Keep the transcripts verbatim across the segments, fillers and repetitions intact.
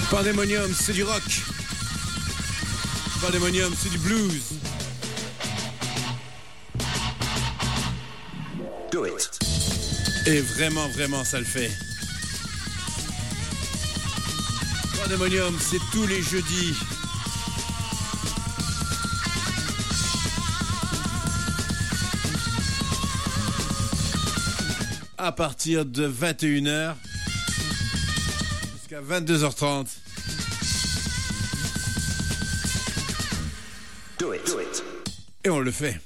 Pandemonium, c'est du rock. Pandemonium, c'est du blues. Do it. Et vraiment, vraiment, ça le fait. Pandemonium, c'est tous les jeudis. À partir de vingt et une heures jusqu'à vingt-deux heures trente. Do it. Do it. Et on le fait.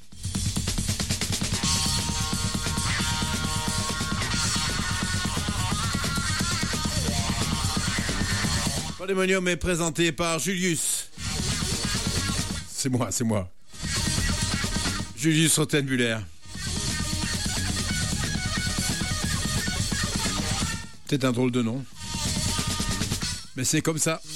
Pandemonium est présenté par Julius. C'est moi, c'est moi. Julius Rothenbuller. C'est un drôle de nom. Mais c'est comme ça.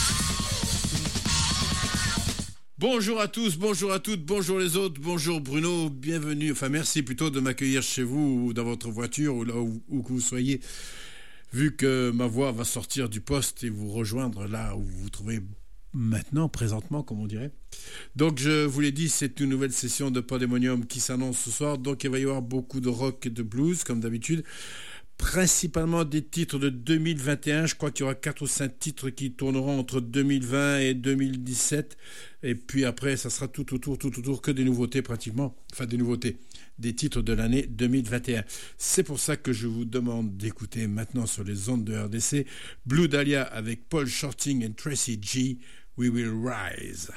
Bonjour à tous, bonjour à toutes, bonjour les autres, bonjour Bruno, bienvenue, enfin merci plutôt de m'accueillir chez vous ou dans votre voiture ou là où, où que vous soyez, vu que ma voix va sortir du poste et vous rejoindre là où vous vous trouvez maintenant, présentement, comme on dirait. Donc je vous l'ai dit, c'est une nouvelle session de Pandemonium qui s'annonce ce soir, donc il va y avoir beaucoup de rock et de blues comme d'habitude. Principalement des titres de deux mille vingt et un, je crois qu'il y aura quatre ou cinq titres qui tourneront entre deux mille vingt et deux mille dix-sept, et puis après ça sera tout autour, tout autour, que des nouveautés pratiquement, enfin des nouveautés, des titres de l'année deux mille vingt et un. C'est pour ça que je vous demande d'écouter maintenant sur les ondes de R D C, Blue Dahlia avec Paul Shorting et Tracy G, We Will Rise.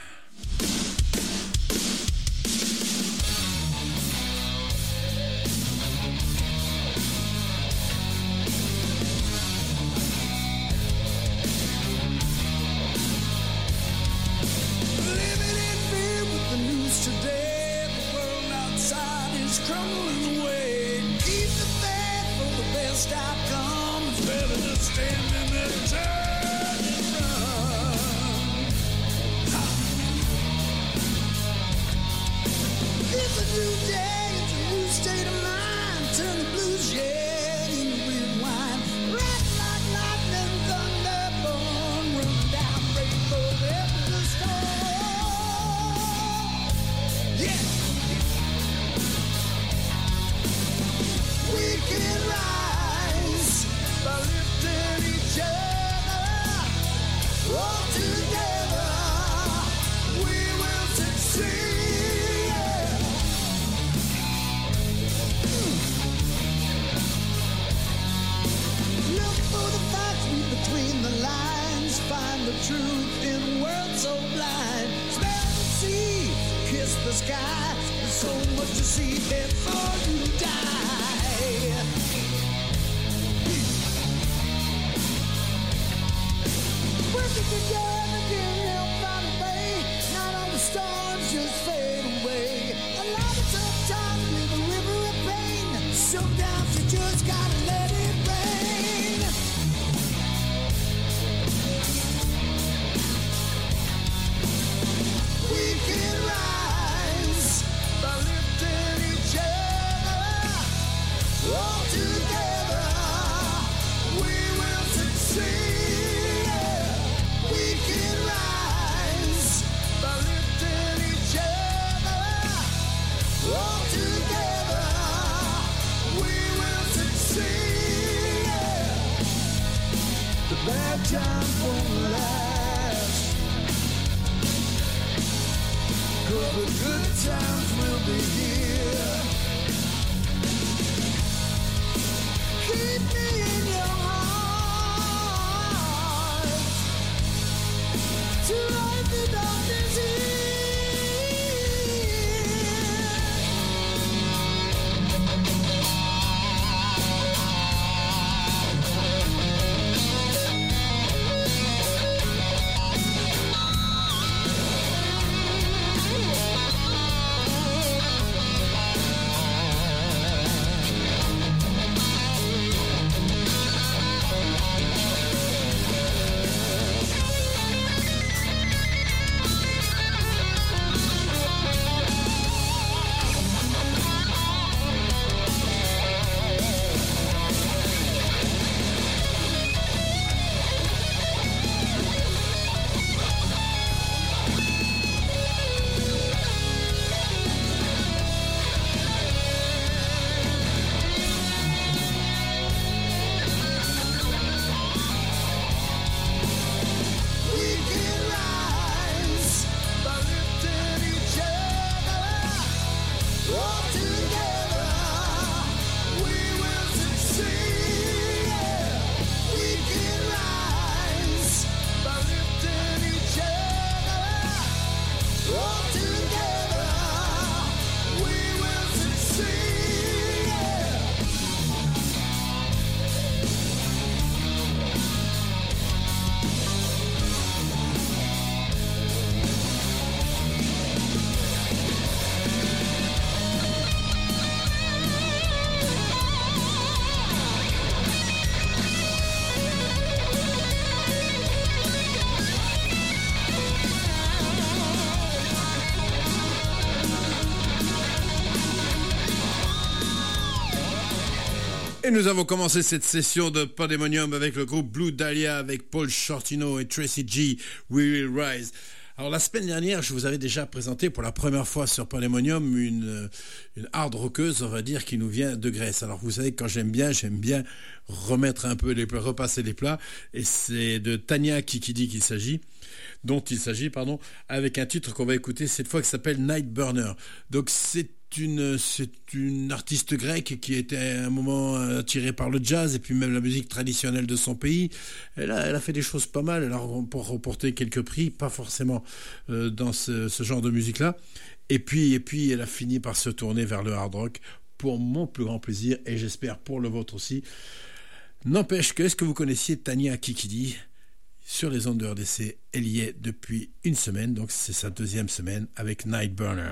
Et nous avons commencé cette session de Pandemonium avec le groupe Blue Dahlia, avec Paul Shortino et Tracy G, We Will Rise. Alors la semaine dernière, je vous avais déjà présenté pour la première fois sur Pandemonium une, une hard rockeuse, on va dire, qui nous vient de Grèce. Alors vous savez que quand j'aime bien, j'aime bien remettre un peu les plats, repasser les plats, et c'est de Tania Kikidi qu'il s'agit, dont il s'agit, pardon, avec un titre qu'on va écouter cette fois qui s'appelle Night Burner. Donc c'est Une, c'est une artiste grecque qui était à un moment attirée par le jazz et puis même la musique traditionnelle de son pays. Elle a, elle a fait des choses pas mal, elle a remporté quelques prix, pas forcément euh, dans ce, ce genre de musique-là. Et puis, et puis elle a fini par se tourner vers le hard rock pour mon plus grand plaisir et j'espère pour le vôtre aussi. N'empêche que, est-ce que vous connaissiez Tania Kikidi ? Sur les ondes de R D C, elle y est depuis une semaine, donc c'est sa deuxième semaine avec Night Burner.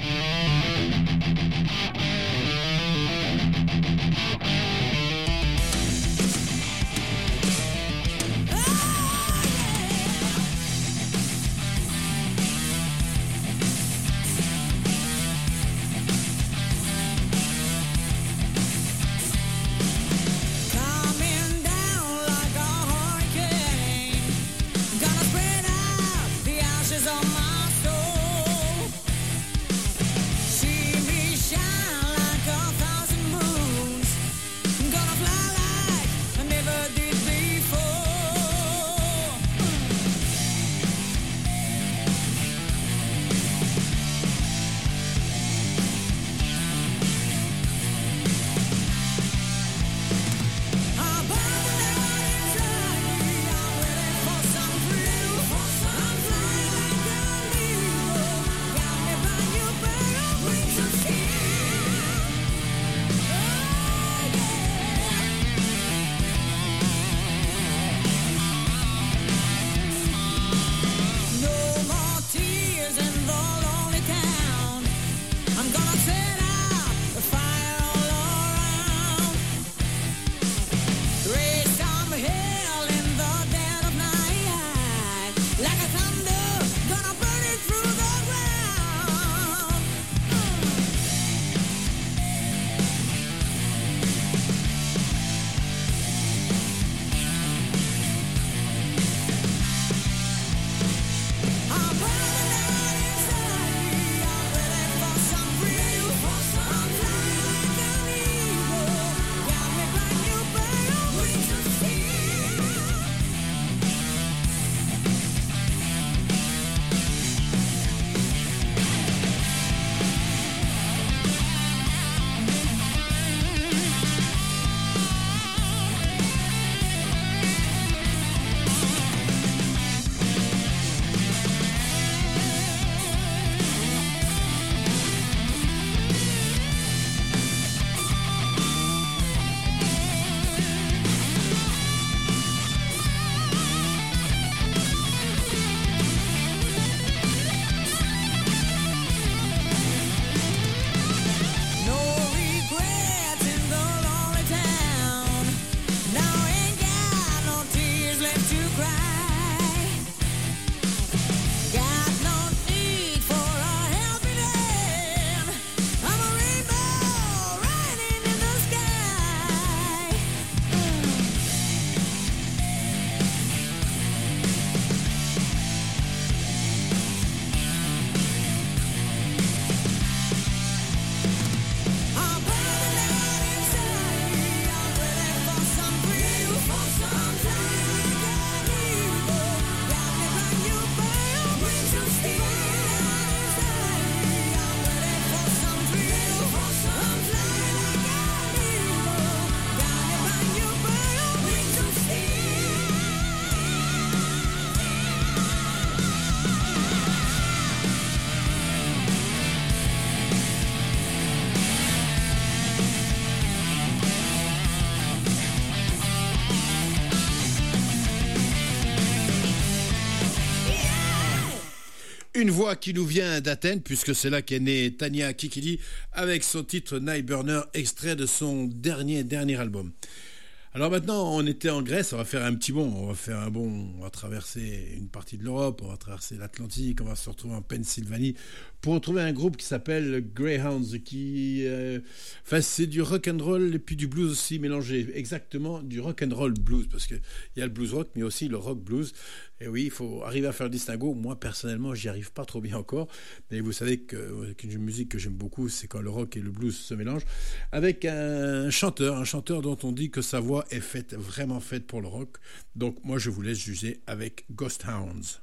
Une voix qui nous vient d'Athènes, puisque c'est là qu'est née Tania Kikidi, avec son titre Night Burner, extrait de son dernier, dernier album. Alors maintenant, on était en Grèce, on va faire un petit bond, on va faire un bond, on va traverser une partie de l'Europe, on va traverser l'Atlantique, on va se retrouver en Pennsylvanie pour retrouver un groupe qui s'appelle Greyhounds, qui, euh, enfin, c'est du rock and roll et puis du blues aussi mélangé, exactement du rock and roll blues, parce que il y a le blues rock, mais aussi le rock blues. Et oui, il faut arriver à faire le distinguo. Moi, personnellement, j'y arrive pas trop bien encore, mais vous savez que, qu'une musique que j'aime beaucoup, c'est quand le rock et le blues se mélangent, avec un chanteur, un chanteur dont on dit que sa voix est faite, vraiment faite pour le rock. Donc, moi, je vous laisse juger avec Ghost Hounds.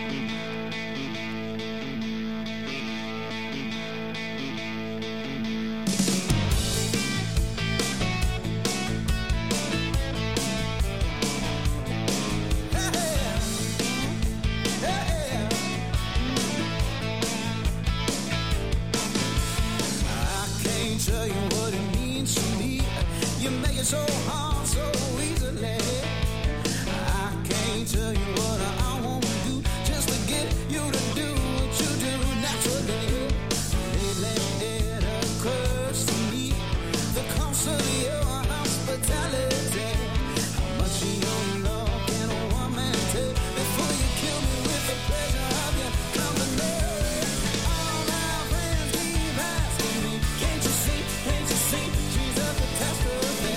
So hard, so easily. I can't tell you what I want to do just to get you to do what you do naturally. Lately it occurs to me the cost of your hospitality. How much of your love can a woman take before you kill me with the pleasure of your company? All my friends keep asking me, can't you see, can't you see, she's a catastrophe.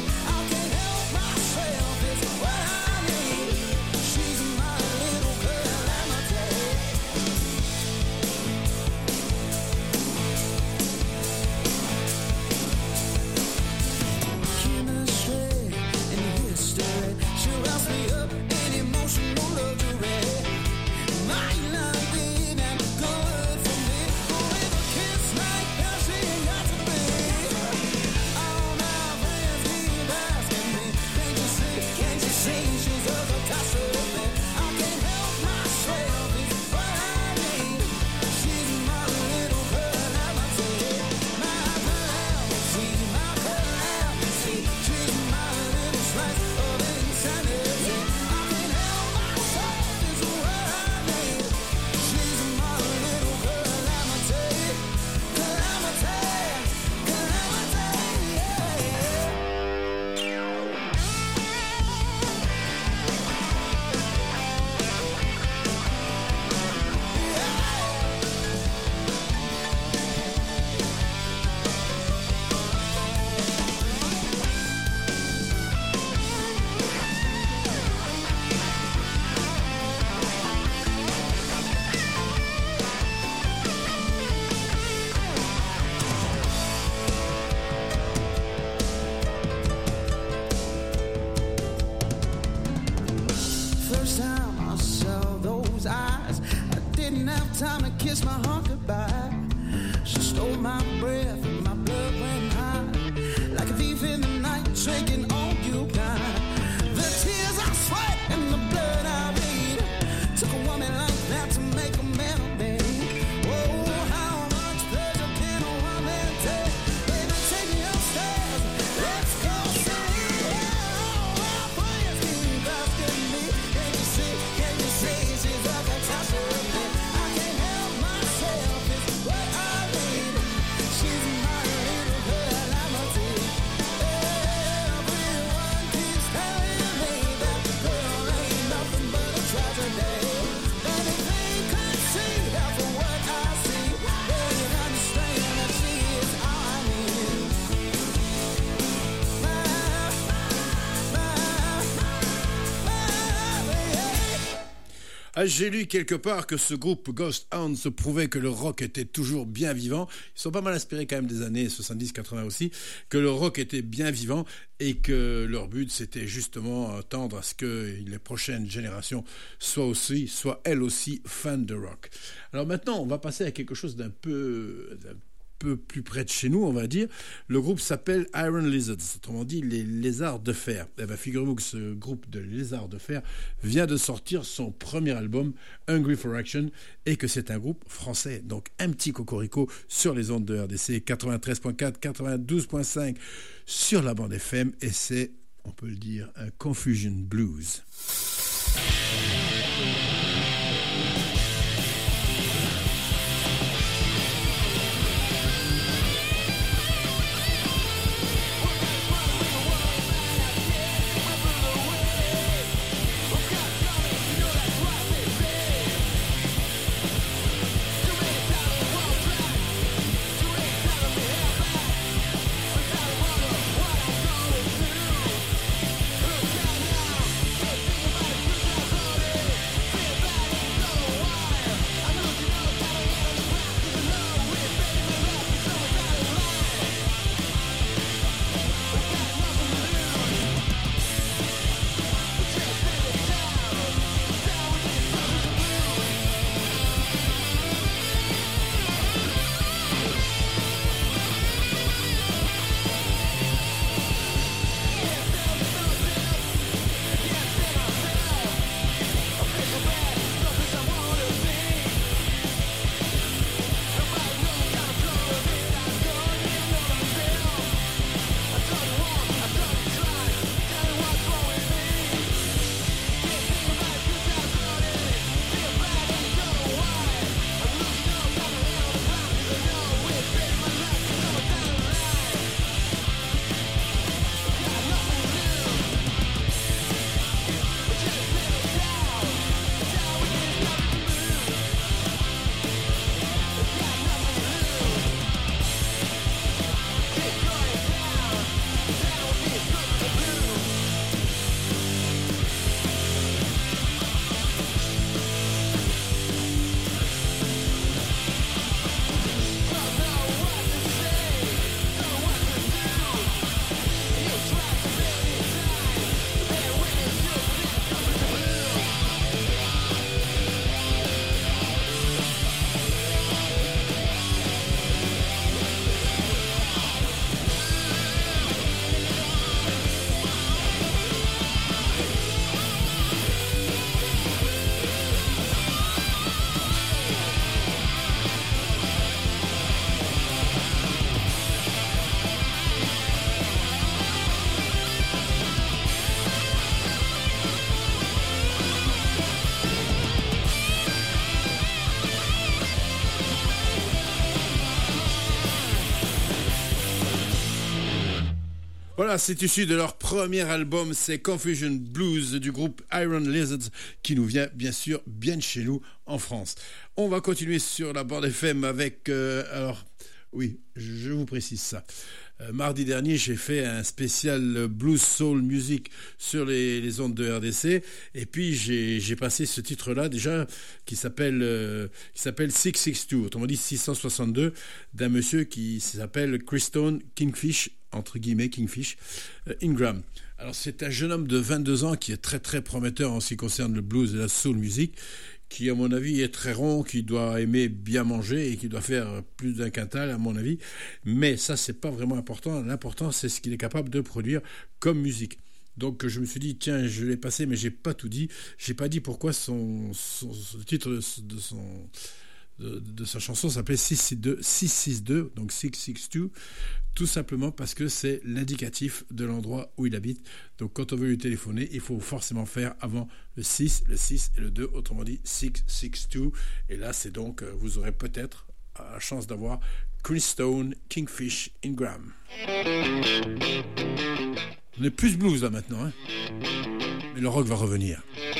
Ah, j'ai lu quelque part que ce groupe Ghost Hounds prouvait que le rock était toujours bien vivant. Ils sont pas mal inspirés quand même des années soixante-dix quatre-vingts aussi, que le rock était bien vivant et que leur but c'était justement tendre à ce que les prochaines générations soient aussi, soient elles aussi fans de rock. Alors maintenant, on va passer à quelque chose d'un peu... d'un peu plus près de chez nous, on va dire. Le groupe s'appelle Iron Lizards, autrement dit les lézards de fer. Eh bien, figurez-vous que ce groupe de lézards de fer vient de sortir son premier album, Hungry for Action, et que c'est un groupe français. Donc un petit cocorico sur les ondes de R D C, quatre-vingt-treize virgule quatre, quatre-vingt-douze virgule cinq sur la bande F M, et c'est, on peut le dire, un Confusion Blues. Driving Voilà, c'est issu de leur premier album, c'est Confusion Blues du groupe Iron Lizards qui nous vient bien sûr bien de chez nous en France. On va continuer sur la bande F M avec... Euh, alors, oui, je vous précise ça. Euh, mardi dernier, j'ai fait un spécial blues soul music sur les, les ondes de R D C, et puis j'ai, j'ai passé ce titre-là déjà qui s'appelle euh, qui s'appelle six cent soixante-deux, autrement dit six cent soixante-deux, d'un monsieur qui s'appelle Christone Kingfish, entre guillemets Kingfish euh, Ingram. Alors c'est un jeune homme de vingt-deux ans qui est très très prometteur en ce qui concerne le blues et la soul music, qui à mon avis est très rond, qui doit aimer bien manger et qui doit faire plus d'un quintal à mon avis, mais ça c'est pas vraiment important. L'important c'est ce qu'il est capable de produire comme musique. Donc je me suis dit tiens, je l'ai passé mais j'ai pas tout dit, j'ai pas dit pourquoi son, son, son le titre de son de, de sa chanson s'appelait six cent soixante-deux, donc six cent soixante-deux, tout simplement parce que c'est l'indicatif de l'endroit où il habite. Donc quand on veut lui téléphoner, il faut forcément faire avant le six, le six et le deux, autrement dit six cent soixante-deux. Et là, c'est donc, vous aurez peut-être la chance d'avoir Christone Kingfish Ingram. On est plus blues là maintenant, hein, mais le rock va revenir.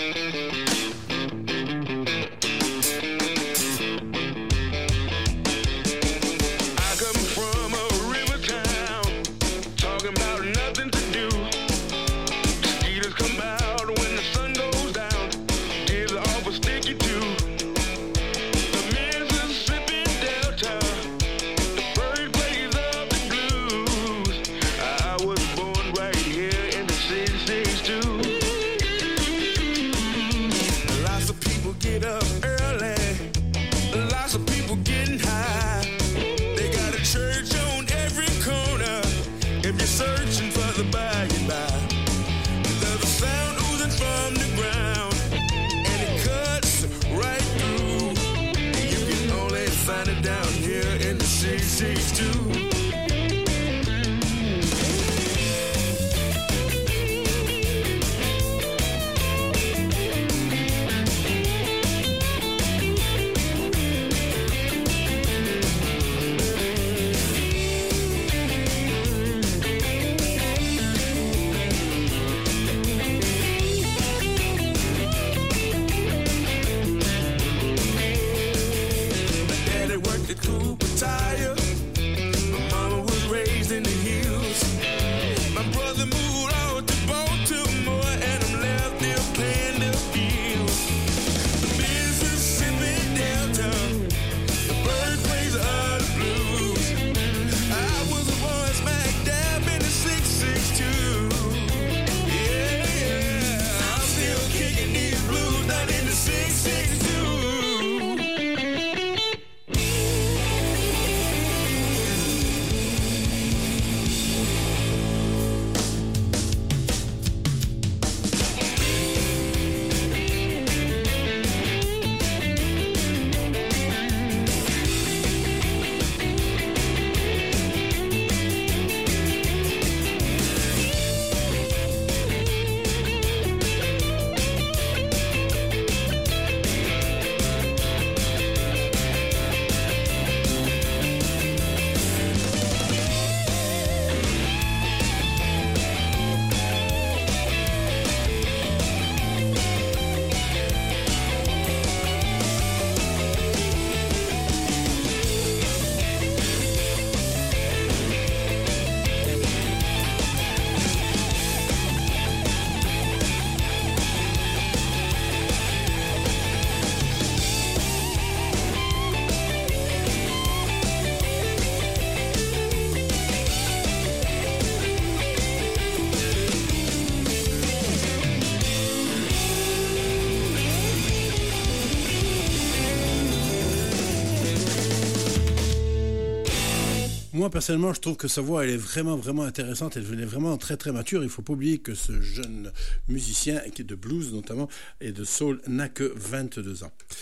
Moi, personnellement, je trouve que sa voix, elle est vraiment, vraiment intéressante. Elle est vraiment très, très mature. Il ne faut pas oublier que ce jeune musicien, qui est de blues notamment, et de soul, n'a que vingt-deux ans.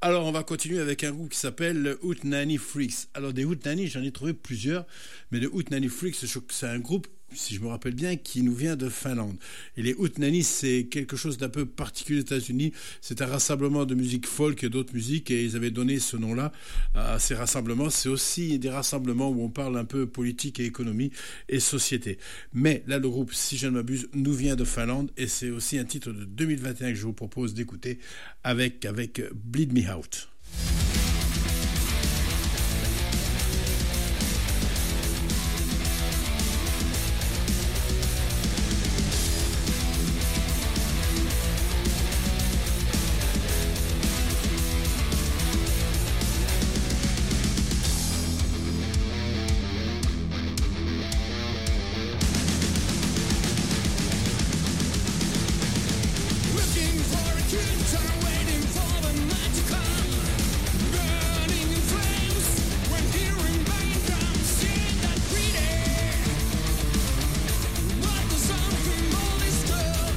Alors, on va continuer avec un groupe qui s'appelle Hootenanny Freaks. Alors, des Hootenanny, j'en ai trouvé plusieurs, mais les Hootenanny Freaks, c'est un groupe, si je me rappelle bien, qui nous vient de Finlande. Et les Hootenanny, c'est quelque chose d'un peu particulier aux États-Unis. C'est un rassemblement de musique folk et d'autres musiques, et ils avaient donné ce nom-là à ces rassemblements. C'est aussi des rassemblements où on parle un peu politique et économie et société. Mais là, le groupe, si je ne m'abuse, nous vient de Finlande, et c'est aussi un titre de deux mille vingt et un que je vous propose d'écouter avec, avec Bleed Me Out. Looking for a guitar, waiting for the night to come. Burning in flames when hearing bang drums. Seeing that greedy, but the something all is good.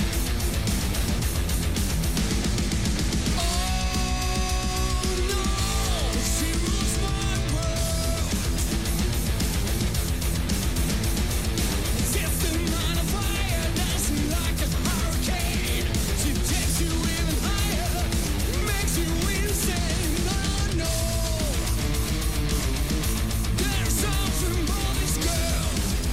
Oh no, she rules my world. System on a fire, dancing like a hurricane. She takes you even higher, makes you insane. Oh no, there's something about this girl.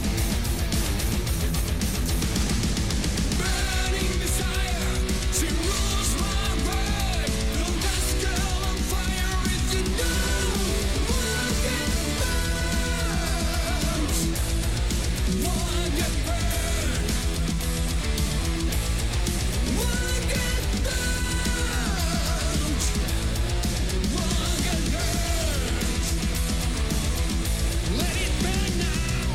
Burning desire, she rules my world. Don't ask girl on fire if you know wanna get burned. Wanna get burned. Wanna get burned. Wanna get burned. Let it burn now.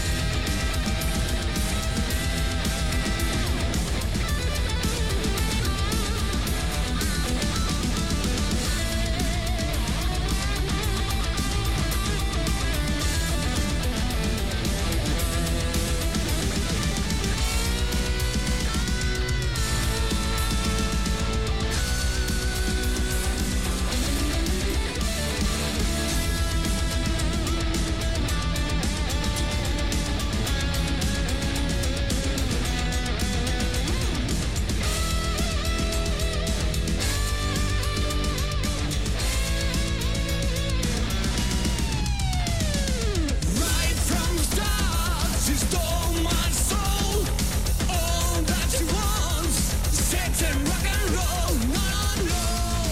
Right from the start, she stole my soul. All that she wants, sex and rock and roll. No, no.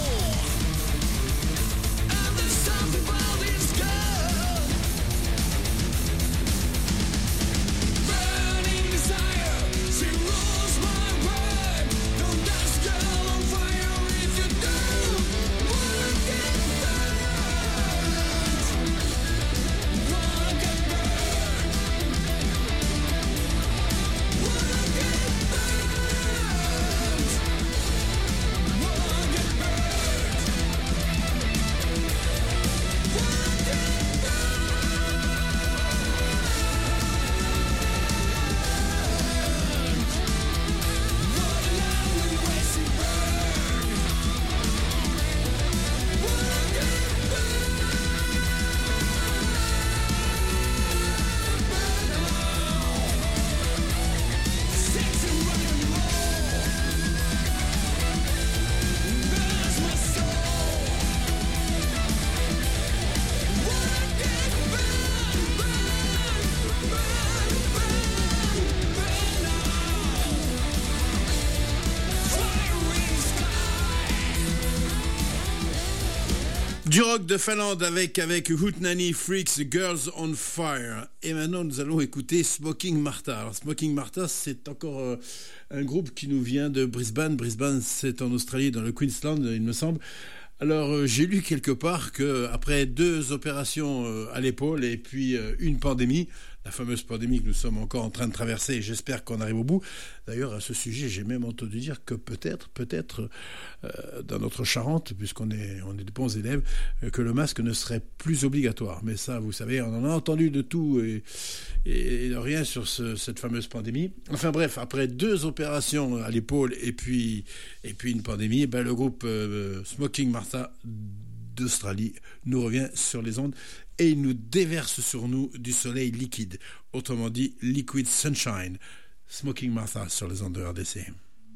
And there's something about this girl. Burning desire, she rules my world. Don't ask girl on fire if you do. Wanna get burned. Wanna get burned. Wanna get burned. Wanna get burned. Wanna get burned. What a lonely way to burn. Wanna get burned. Sex and rock and roll burns my soul. Wanna get burned, burned, burned, burned, burned out. Fire in the sky. Du rock de Finlande avec, avec Hootenanny Freaks, Girls on Fire. Et maintenant, nous allons écouter Smoking Martha. Alors, Smoking Martha, c'est encore euh, un groupe qui nous vient de Brisbane. Brisbane, c'est en Australie, dans le Queensland, il me semble. Alors, euh, j'ai lu quelque part qu'après deux opérations euh, à l'épaule et puis euh, une pandémie, la fameuse pandémie que nous sommes encore en train de traverser, et j'espère qu'on arrive au bout. D'ailleurs, à ce sujet, j'ai même entendu dire que peut-être, peut-être, euh, dans notre Charente, puisqu'on est, on est de bons élèves, euh, que le masque ne serait plus obligatoire. Mais ça, vous savez, on en a entendu de tout et, et de rien sur ce, cette fameuse pandémie. Enfin bref, après deux opérations à l'épaule et puis, et puis une pandémie, ben, le groupe euh, Smoking Martha d'Australie nous revient sur les ondes et il nous déverse sur nous du soleil liquide, autrement dit Liquid Sunshine. Smoking Martha sur les ondes de R D C.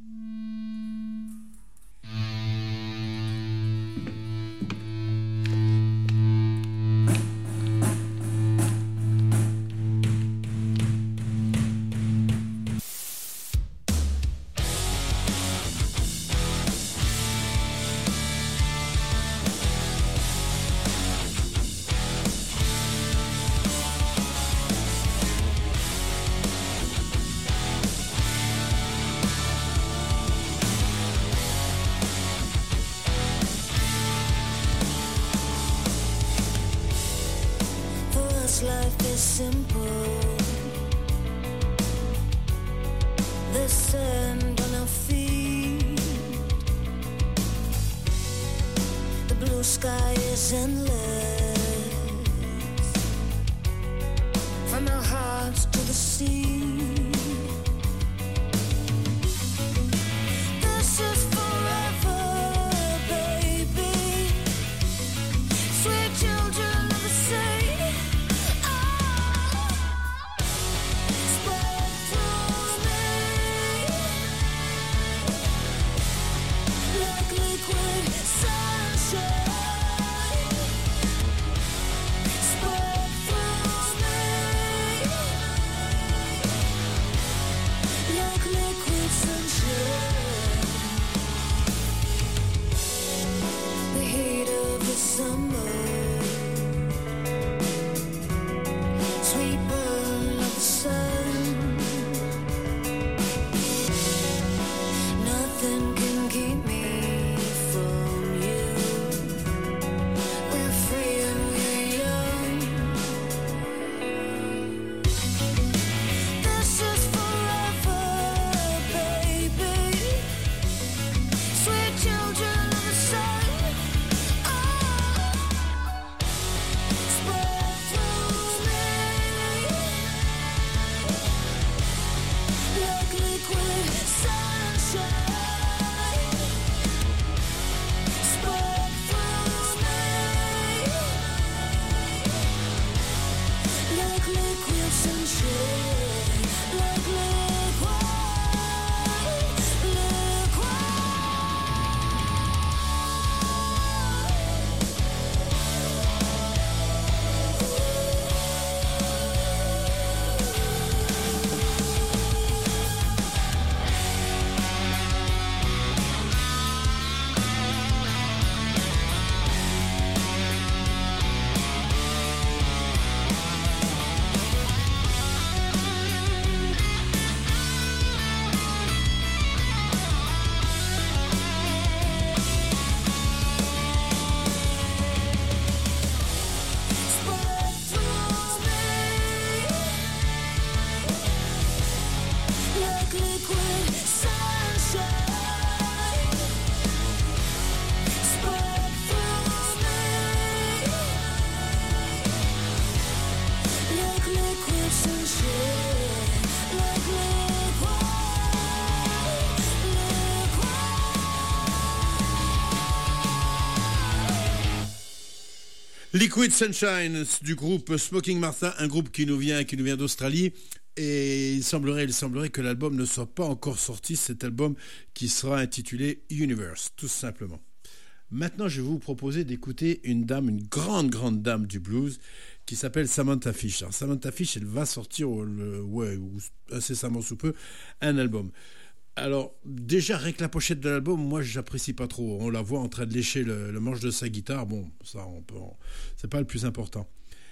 Life is simple. The sand on our feet. The blue sky is endless. From our hearts to the sea. This is forever, baby. Sweet children of the sea. Liquid Sunshine du groupe Smoking Martha, un groupe qui nous vient, qui nous vient d'Australie. Et il semblerait, il semblerait que l'album ne soit pas encore sorti, cet album qui sera intitulé Universe, tout simplement. Maintenant, je vais vous proposer d'écouter une dame, une grande, grande dame du blues qui s'appelle Samantha Fish. Alors, Samantha Fish, elle va sortir le, ouais, incessamment sous peu un album. Alors, déjà, avec la pochette de l'album, moi, j'apprécie pas trop. On la voit en train de lécher le, le manche de sa guitare. Bon, ça, on peut, on, c'est pas le plus important.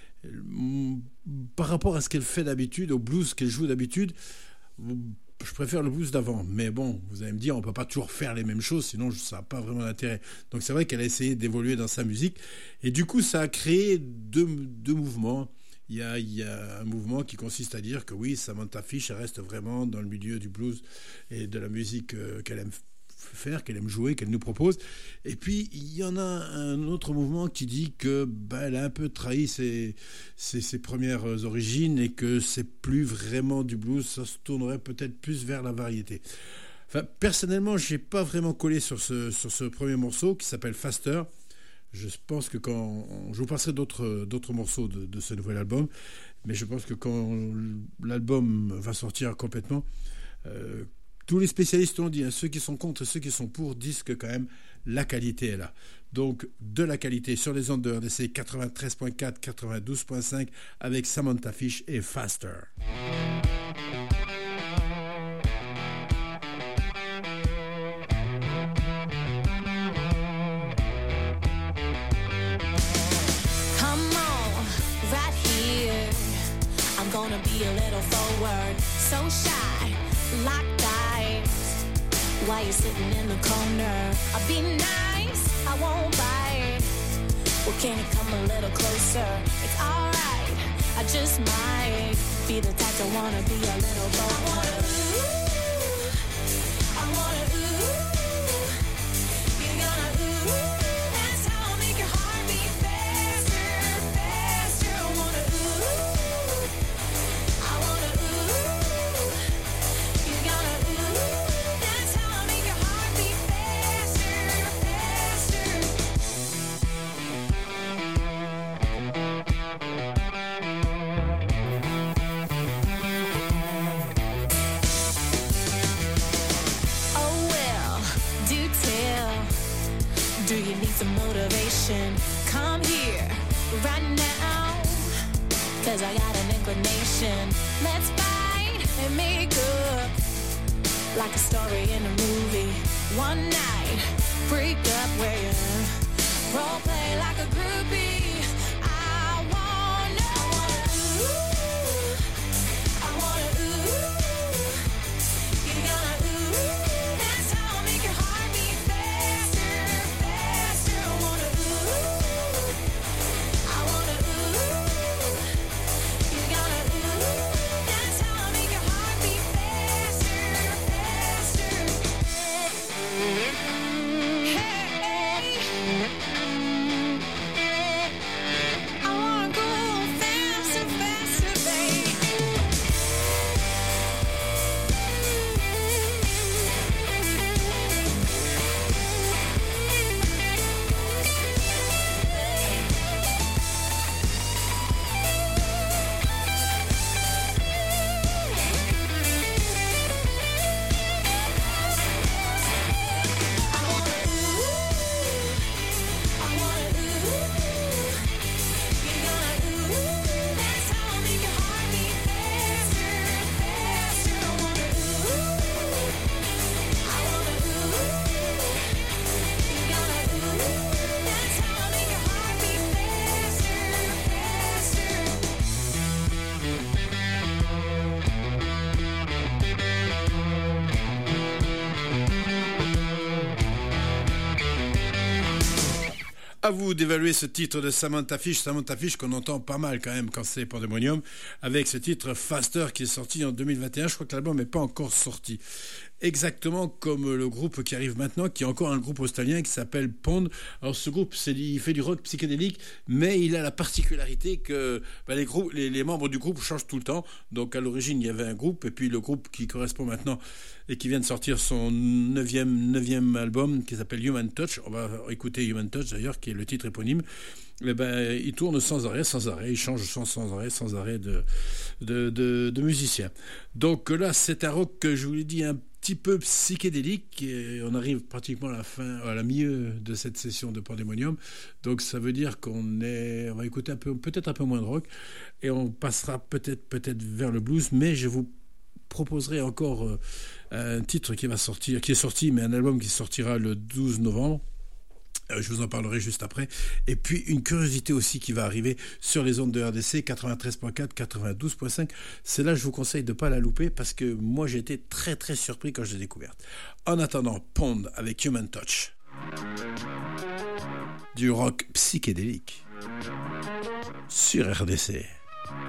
Par rapport à ce qu'elle fait d'habitude, au blues qu'elle joue d'habitude, je préfère le blues d'avant. Mais bon, vous allez me dire, on peut pas toujours faire les mêmes choses, sinon ça n'a pas vraiment d'intérêt. Donc, c'est vrai qu'elle a essayé d'évoluer dans sa musique. Et du coup, ça a créé deux, deux mouvements il y a, il y a un mouvement qui consiste à dire que oui, Samantha Fish reste vraiment dans le milieu du blues et de la musique euh, qu'elle aime faire, qu'elle aime jouer, qu'elle nous propose. Et puis, il y en a un autre mouvement qui dit que ben, elle a un peu trahi ses, ses, ses premières origines et que c'est plus vraiment du blues, ça se tournerait peut-être plus vers la variété. Enfin, personnellement, je n'ai pas vraiment collé sur ce, sur ce premier morceau qui s'appelle Faster. Je pense que quand... Je vous passerai d'autres, d'autres morceaux de, de ce nouvel album, mais je pense que quand l'album va sortir complètement, euh, tous les spécialistes l'ont dit, hein, ceux qui sont contre et ceux qui sont pour disent que quand même la qualité est là. Donc de la qualité sur les ondes de R D C quatre-vingt-treize point quatre, quatre-vingt-douze point cinq avec Samantha Fish et Faster. Come on, right here. I'm gonna be a little forward, so shy, locked eyes. While you're sitting in the corner, I'll be nice, I won't bite. Well, can you come a little closer? It's alright, I just might be the type to wanna be a little bolder. I wanna ooh, you're gonna ooh. That's how I'll make your heart beat faster, faster. I wanna ooh, I wanna ooh, you're gonna ooh. That's how I'll make your heart beat faster, faster. Oh well, do tell. Do you need some motivation? Come here, right now. Cause I got an inclination. Let's fight and make up. Like a story in a movie. One night, break up where you role play like a groupie. I wanna, I wanna ooh, I wanna ooh, you're gonna ooh. That's how I'll make your heart beat faster, faster. I wanna ooh, I wanna ooh, you're gonna ooh. That's how I'll make your heart beat faster, faster. Hey, I wanna go faster, faster, babe. I wanna ooh, I wanna ooh, you're gonna ooh. That's how I'll make your heart beat faster, faster. I wanna ooh, I wanna ooh, you're gonna ooh. That's how I'll make your heart beat faster, faster. À vous d'évaluer ce titre de Samantha Fish, Samantha Fish qu'on entend pas mal quand même quand c'est Pandemonium, avec ce titre Faster qui est sorti en deux mille vingt et un. Je crois que l'album n'est pas encore sorti. Exactement comme le groupe qui arrive maintenant, qui est encore un groupe australien qui s'appelle Pond. Alors ce groupe, c'est, il fait du rock psychédélique, mais il a la particularité que ben, les, groupes, les, les membres du groupe changent tout le temps. Donc à l'origine, il y avait un groupe, et puis le groupe qui correspond maintenant et qui vient de sortir son neuvième, neuvième album qui s'appelle Human Touch. On va écouter Human Touch d'ailleurs, qui est le titre éponyme. Eh ben, il tourne sans arrêt, sans arrêt, il change sans, sans arrêt, sans arrêt de, de, de, de musicien. Donc là, c'est un rock que je vous l'ai dit un petit peu psychédélique, et on arrive pratiquement à la fin, à la milieu de cette session de Pandemonium. Donc ça veut dire qu'on est, on va écouter un peu, peut-être un peu moins de rock, et on passera peut-être, peut-être vers le blues, mais je vous proposerai encore euh, un titre qui va sortir, qui est sorti, mais un album qui sortira le douze novembre. Euh, je vous en parlerai juste après. Et puis une curiosité aussi qui va arriver sur les ondes de R D C quatre-vingt-treize point quatre, quatre-vingt-douze point cinq. Celle-là, je vous conseille de ne pas la louper parce que moi j'ai été très très surpris quand je l'ai découverte. En attendant, Pond avec Human Touch. Du rock psychédélique sur R D C.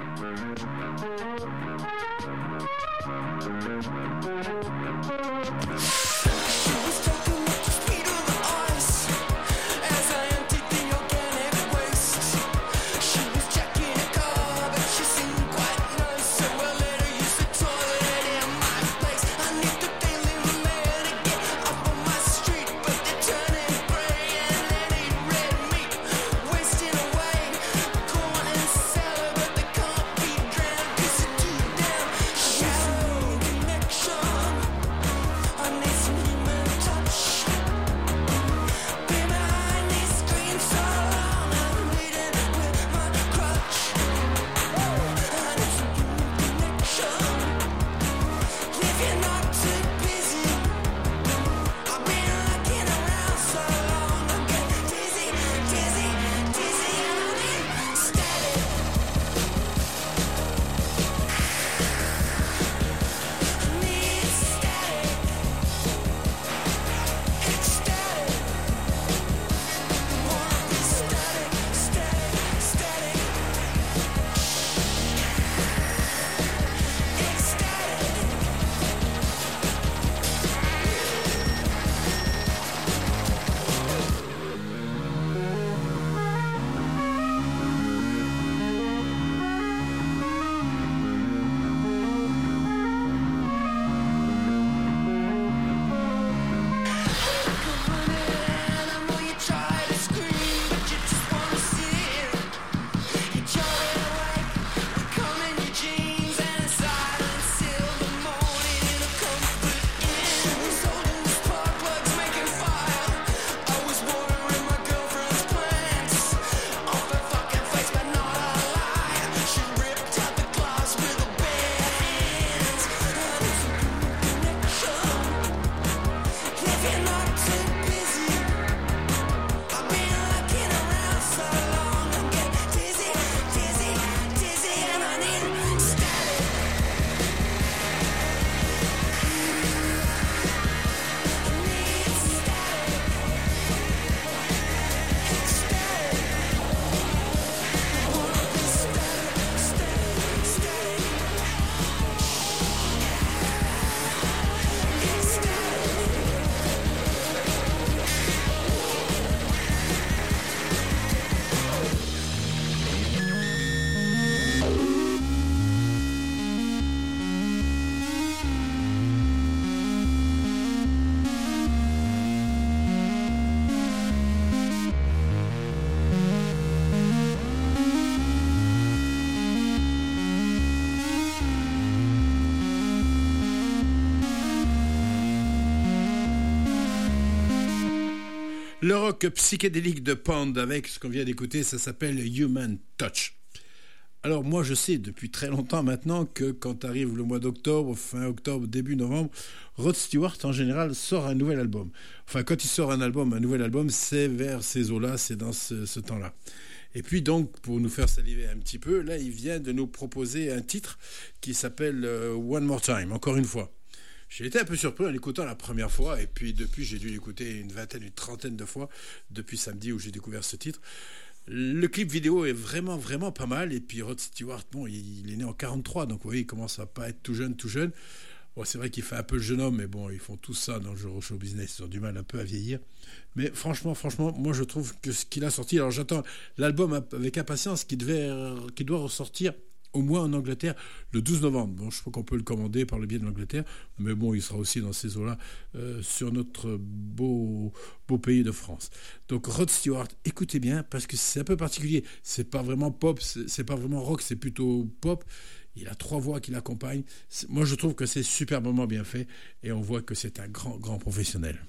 Le rock psychédélique de Pond avec ce qu'on vient d'écouter, ça s'appelle Human Touch. Alors moi je sais depuis très longtemps maintenant que quand arrive le mois d'octobre, fin octobre, début novembre, Rod Stewart en général sort un nouvel album. Enfin quand il sort un album, un nouvel album, c'est vers ces eaux-là, c'est dans ce, ce temps-là. Et puis donc, pour nous faire saliver un petit peu, là il vient de nous proposer un titre qui s'appelle euh, One More Time, encore une fois. J'ai été un peu surpris en l'écoutant la première fois, et puis depuis j'ai dû l'écouter une vingtaine, une trentaine de fois, depuis samedi où j'ai découvert ce titre. Le clip vidéo est vraiment, vraiment pas mal, et puis Rod Stewart, bon, il, il est né en quarante-trois, donc vous voyez, il commence à pas être tout jeune, tout jeune. Bon, c'est vrai qu'il fait un peu le jeune homme, mais bon, ils font tout ça dans le show, show business, ils ont du mal un peu à vieillir. Mais franchement, franchement, moi je trouve que ce qu'il a sorti, alors j'attends l'album avec impatience qui, devait, qui doit ressortir au moins en Angleterre le douze novembre. Bon, je crois qu'on peut le commander par le biais de l'Angleterre, mais bon, il sera aussi dans ces eaux-là euh, sur notre beau, beau pays de France. Donc Rod Stewart, écoutez bien, parce que c'est un peu particulier. C'est pas vraiment pop, c'est, c'est pas vraiment rock, c'est plutôt pop. Il a trois voix qui l'accompagnent. C'est, moi, je trouve que c'est superbement bien fait, et on voit que c'est un grand, grand professionnel.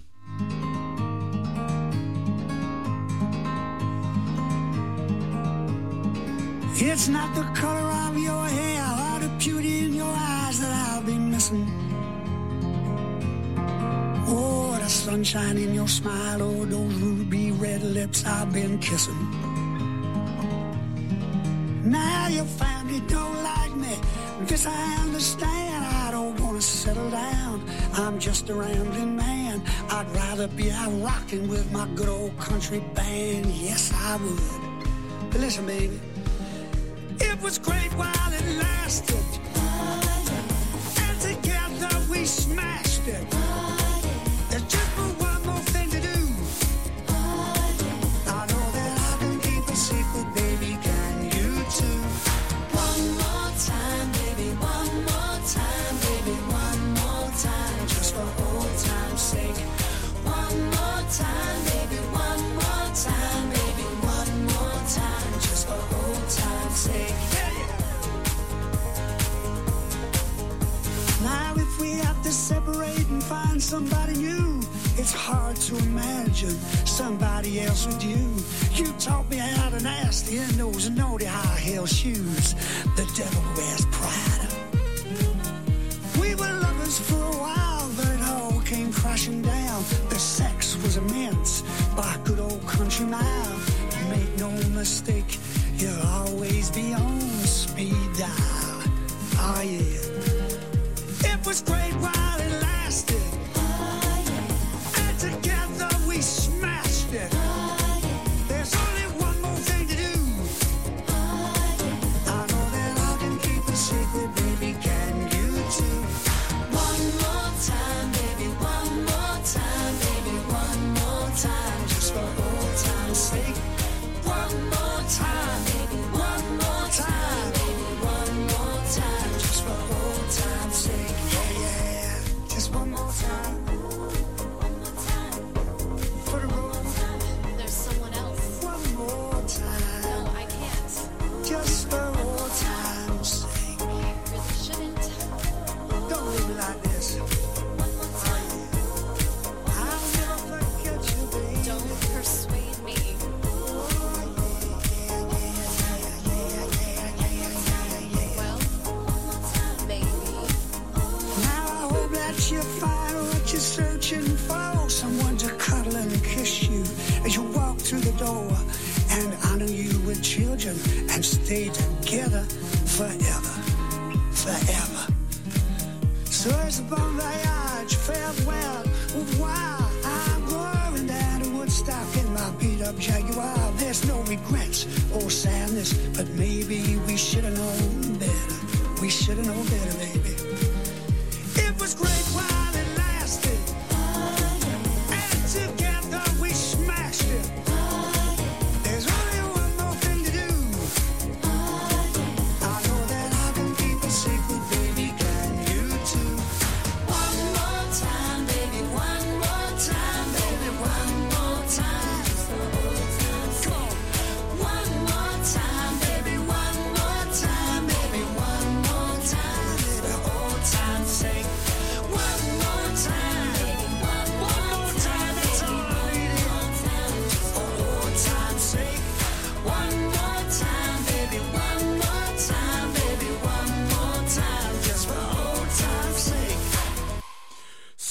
It's not the color of your hair or the beauty in your eyes that I'll be missing. Oh, the sunshine in your smile, oh, those ruby red lips I've been kissing. Now your family don't like me, this I understand. I don't want to settle down, I'm just a rambling man. I'd rather be out rocking with my good old country band. Yes, I would. But listen, baby, it was great while it lasted, and together we smashed it. There's just one more thing to do. I know that I can keep a secret, baby, can you too? One more time, baby, one more time, baby, one more time, just for old time's sake. One more time, baby, one more time, baby, one more time, just for old time's sake. Now if we have to separate and find somebody new, it's hard to imagine somebody else with you. You taught me how to nasty in those naughty high heel shoes the devil wears Prada. We were lovers for a while, but it all came crashing down. The sex was immense, by good old country mile. Make no mistake, you'll always be on speed dial. Oh yeah. It was great while it lasted, and together we smashed it. There's only one more thing to do. I know that I can keep a secret, baby, can you too? One more time, baby, one more time, baby, one more time, just for old time's sake. One more time, Baby, one more time, baby, one more time, just for old time's sake. Yeah, yeah, just one more time one more time. for the road. There's someone else. One more time, No, I can't. just for old time's sake. Really shouldn't. Don't leave me like this. One more time. I'll never forget you, baby. Don't persuade me. Well, one more time, baby. Now I hope that you find what you're searching for, someone to cuddle and kiss you as you walk through the door, and honor you with children and stay together forever, forever. So it's a bon voyage, farewell, au revoir. I'm going down to Woodstock in my beat-up Jaguar. There's no regrets or sadness, but maybe we should have known better. We should have known better, baby. It was great while it lasted, and together we smashed it. There's only one more thing to do. I know that I can keep a secret, baby, can you too? One more time, baby, one more time, baby, one more time, just for old time's sake. One more time, baby, one more time, baby, one more time, just for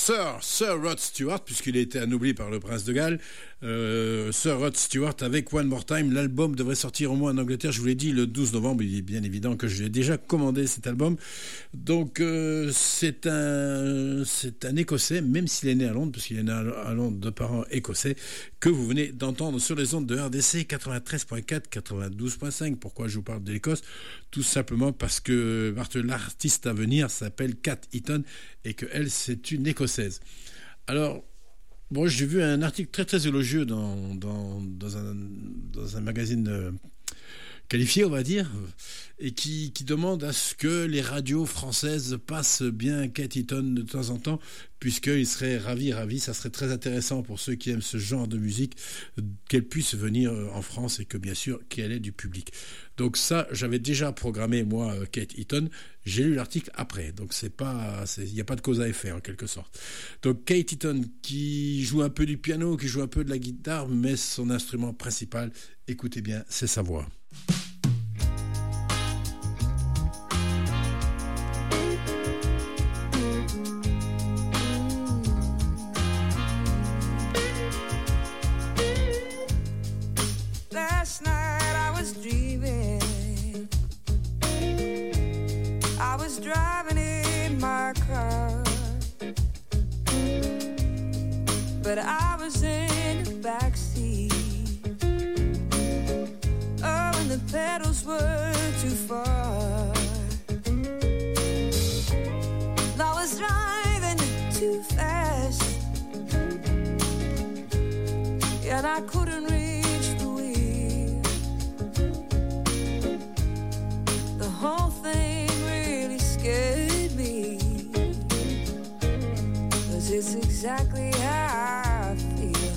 Sir, Sir Rod Stewart, puisqu'il a été anobli par le prince de Galles. Euh, Sir Rod Stewart avec One More Time. L'album devrait sortir au moins en Angleterre, je vous l'ai dit, le douze novembre. Il est bien évident que je l'ai déjà commandé, cet album. Donc, euh, c'est un, c'est un Écossais, même s'il est né à Londres, puisqu'il est né à Londres de parents écossais, que vous venez d'entendre sur les ondes de R D C quatre-vingt-treize point quatre, quatre-vingt-douze point cinq. Pourquoi je vous parle de l'Écosse? Tout simplement parce que l'artiste à venir s'appelle Cat Eaton et qu'elle, c'est une Écossaise. Alors, bon, j'ai vu un article très très élogieux dans, dans, dans, un, dans un magazine euh, qualifié, on va dire, et qui, qui demande à ce que les radios françaises passent bien Cat Eaton de temps en temps, puisqu'ils seraient ravis, ravis. Ça serait très intéressant pour ceux qui aiment ce genre de musique, qu'elle puisse venir en France et que, bien sûr, qu'elle ait du public. Donc ça, j'avais déjà programmé, moi, Cat Eaton. J'ai lu l'article après, donc c'est pas, il n'y a pas de cause à effet, en quelque sorte. Donc Cat Eaton, qui joue un peu du piano, qui joue un peu de la guitare, mais son instrument principal, écoutez bien, c'est sa voix. Last night I was dreaming, I was driving in my car, but I was in the backseat. Oh, and the pedals were too far. I was driving too fast, and I couldn't reach the wheel. The whole thing really scared me, 'cause it's exactly how I feel.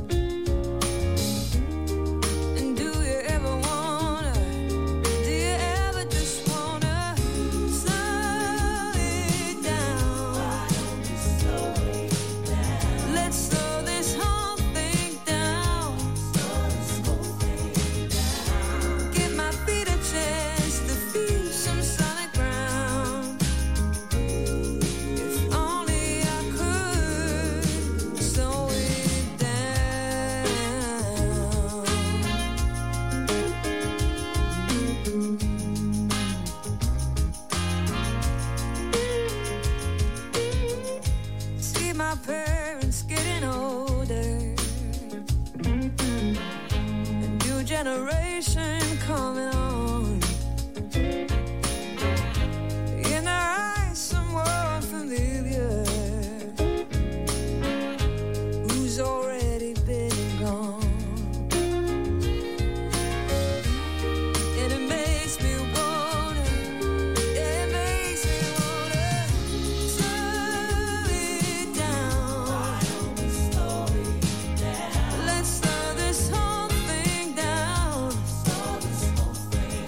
And do you ever wanna, do you ever just wanna slow it down? Why don't you slow it down? Let's slow this whole thing down. Slow this whole thing down. Give my feet a chance to feel some solid ground. If only I could slow it down. See my parents getting older, a new generation coming on. In their eyes, someone familiar, who's already been and gone. And it makes me wanna, it makes me wanna slow it down. Why don't we slow it down? Let's slow this whole thing down. Slow this whole thing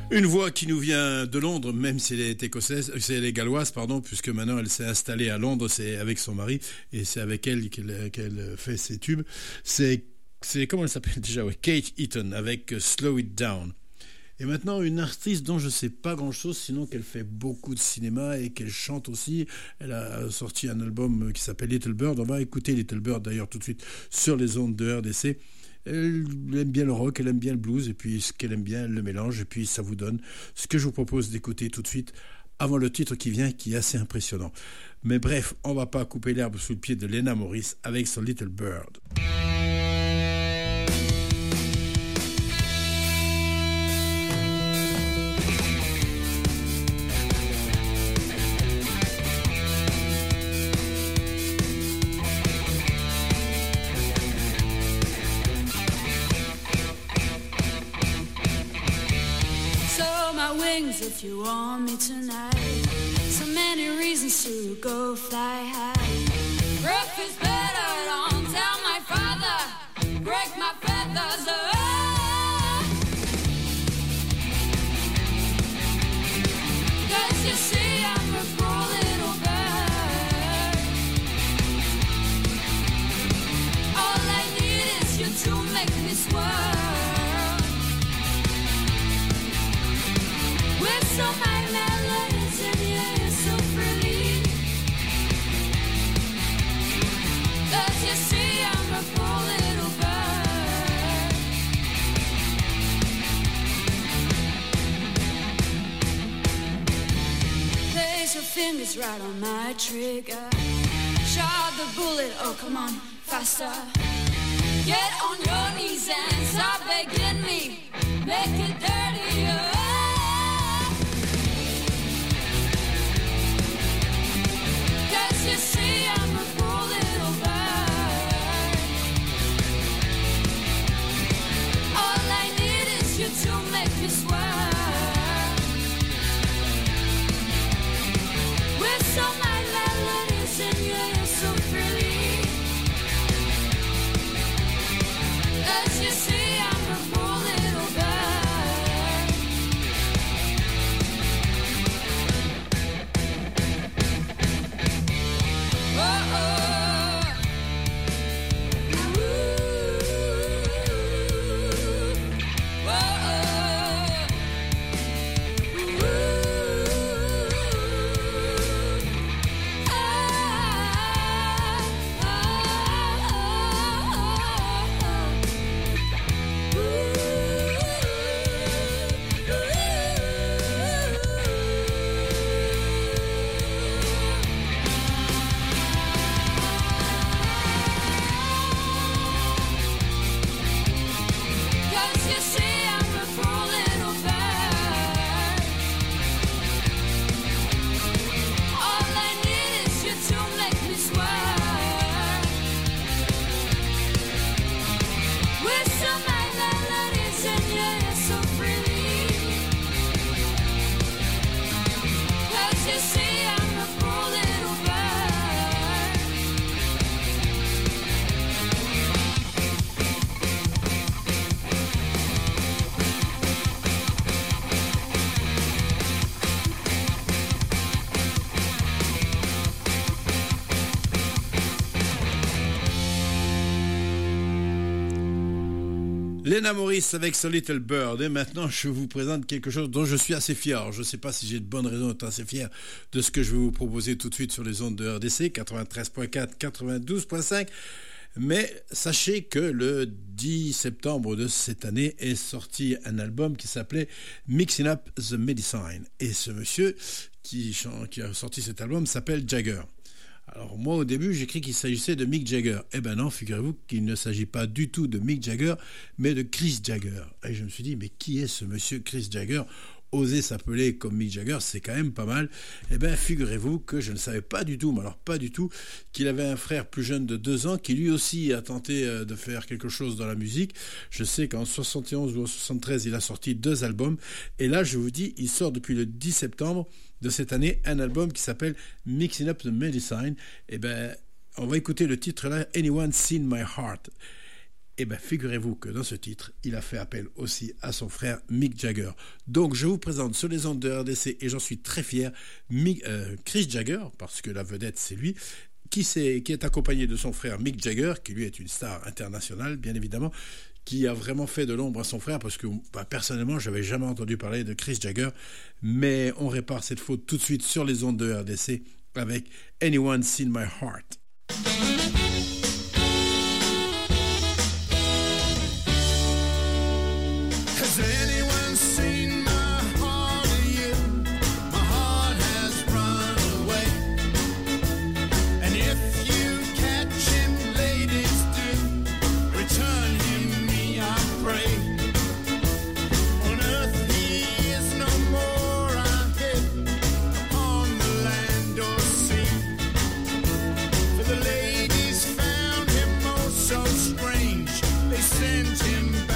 Une voix qui nous vient de Londres, même si elle est écossaise, si elle est galloise, pardon, puisque maintenant elle s'est installée à Londres, c'est avec son mari, et c'est avec elle qu'elle, qu'elle fait ses tubes. C'est, c'est comment elle s'appelle déjà, ouais, Kate Eaton, avec Slow It Down. Et maintenant, une artiste dont je ne sais pas grand-chose, sinon qu'elle fait beaucoup de cinéma et qu'elle chante aussi. Elle a sorti un album qui s'appelle Little Bird. On va écouter Little Bird, d'ailleurs, tout de suite, sur les ondes de R D C. Elle aime bien le rock, elle aime bien le blues, et puis ce qu'elle aime bien, elle le mélange, et puis ça vous donne ce que je vous propose d'écouter tout de suite, avant le titre qui vient, qui est assez impressionnant. Mais bref, on va pas couper l'herbe sous le pied de Lena Morris avec son Little Bird. If you want me tonight, so many reasons to go fly high. Breakfast better, don't tell my father. Break my feathers, oh. 'Cause you see I'm a poor little bird. All I need is you to make me swerve. So my melodies in your ear so freely. 'Cause you see I'm a poor little bird. Place your fingers right on my trigger. Shot the bullet, oh come on, faster. Get on your knees and stop begging me. Make it dirtier. You see I'm a poor little bird. All I need is you to make me swerve. Whistle my melodies in your ear so freely. 'Cause you see I'm a poor little bird. Lena Morris avec son Little Bird. Et maintenant, je vous présente quelque chose dont je suis assez fier. Je ne sais pas si j'ai de bonnes raisons d'être assez fier de ce que je vais vous proposer tout de suite sur les ondes de R D C, quatre-vingt-treize point quatre, quatre-vingt-douze point cinq. Mais sachez que le dix septembre de cette année est sorti un album qui s'appelait Mixing Up the Medicine. Et ce monsieur qui, qui a sorti cet album s'appelle Jagger. Alors moi au début j'ai cru qu'il s'agissait de Mick Jagger. Eh ben non, figurez-vous qu'il ne s'agit pas du tout de Mick Jagger, mais de Chris Jagger. Et je me suis dit, mais qui est ce monsieur Chris Jagger ? Oser s'appeler comme Mick Jagger, c'est quand même pas mal. Eh bien, figurez-vous que je ne savais pas du tout, mais alors pas du tout, qu'il avait un frère plus jeune de deux ans qui lui aussi a tenté de faire quelque chose dans la musique. Je sais qu'en soixante et onze ou en soixante-treize, il a sorti deux albums. Et là, je vous dis, il sort depuis le dix septembre de cette année un album qui s'appelle Mixing Up the Medicine. Eh bien, on va écouter le titre là, Anyone Seen My Heart. Et bien, figurez-vous que dans ce titre, il a fait appel aussi à son frère Mick Jagger. Donc, je vous présente sur les ondes de R D C, et j'en suis très fier, Mick, euh, Chris Jagger, parce que la vedette, c'est lui, qui, qui est accompagné de son frère Mick Jagger, qui lui est une star internationale, bien évidemment, qui a vraiment fait de l'ombre à son frère, parce que bah, personnellement, je n'avais jamais entendu parler de Chris Jagger, mais on répare cette faute tout de suite sur les ondes de R D C avec Anyone Seen My Heart. Has anyone seen my heart of you? My heart has run away. And if you catch him, ladies, do return him me, I pray. On earth he is no more, I hid upon the land or sea. For the ladies found him oh so strange, they sent him back.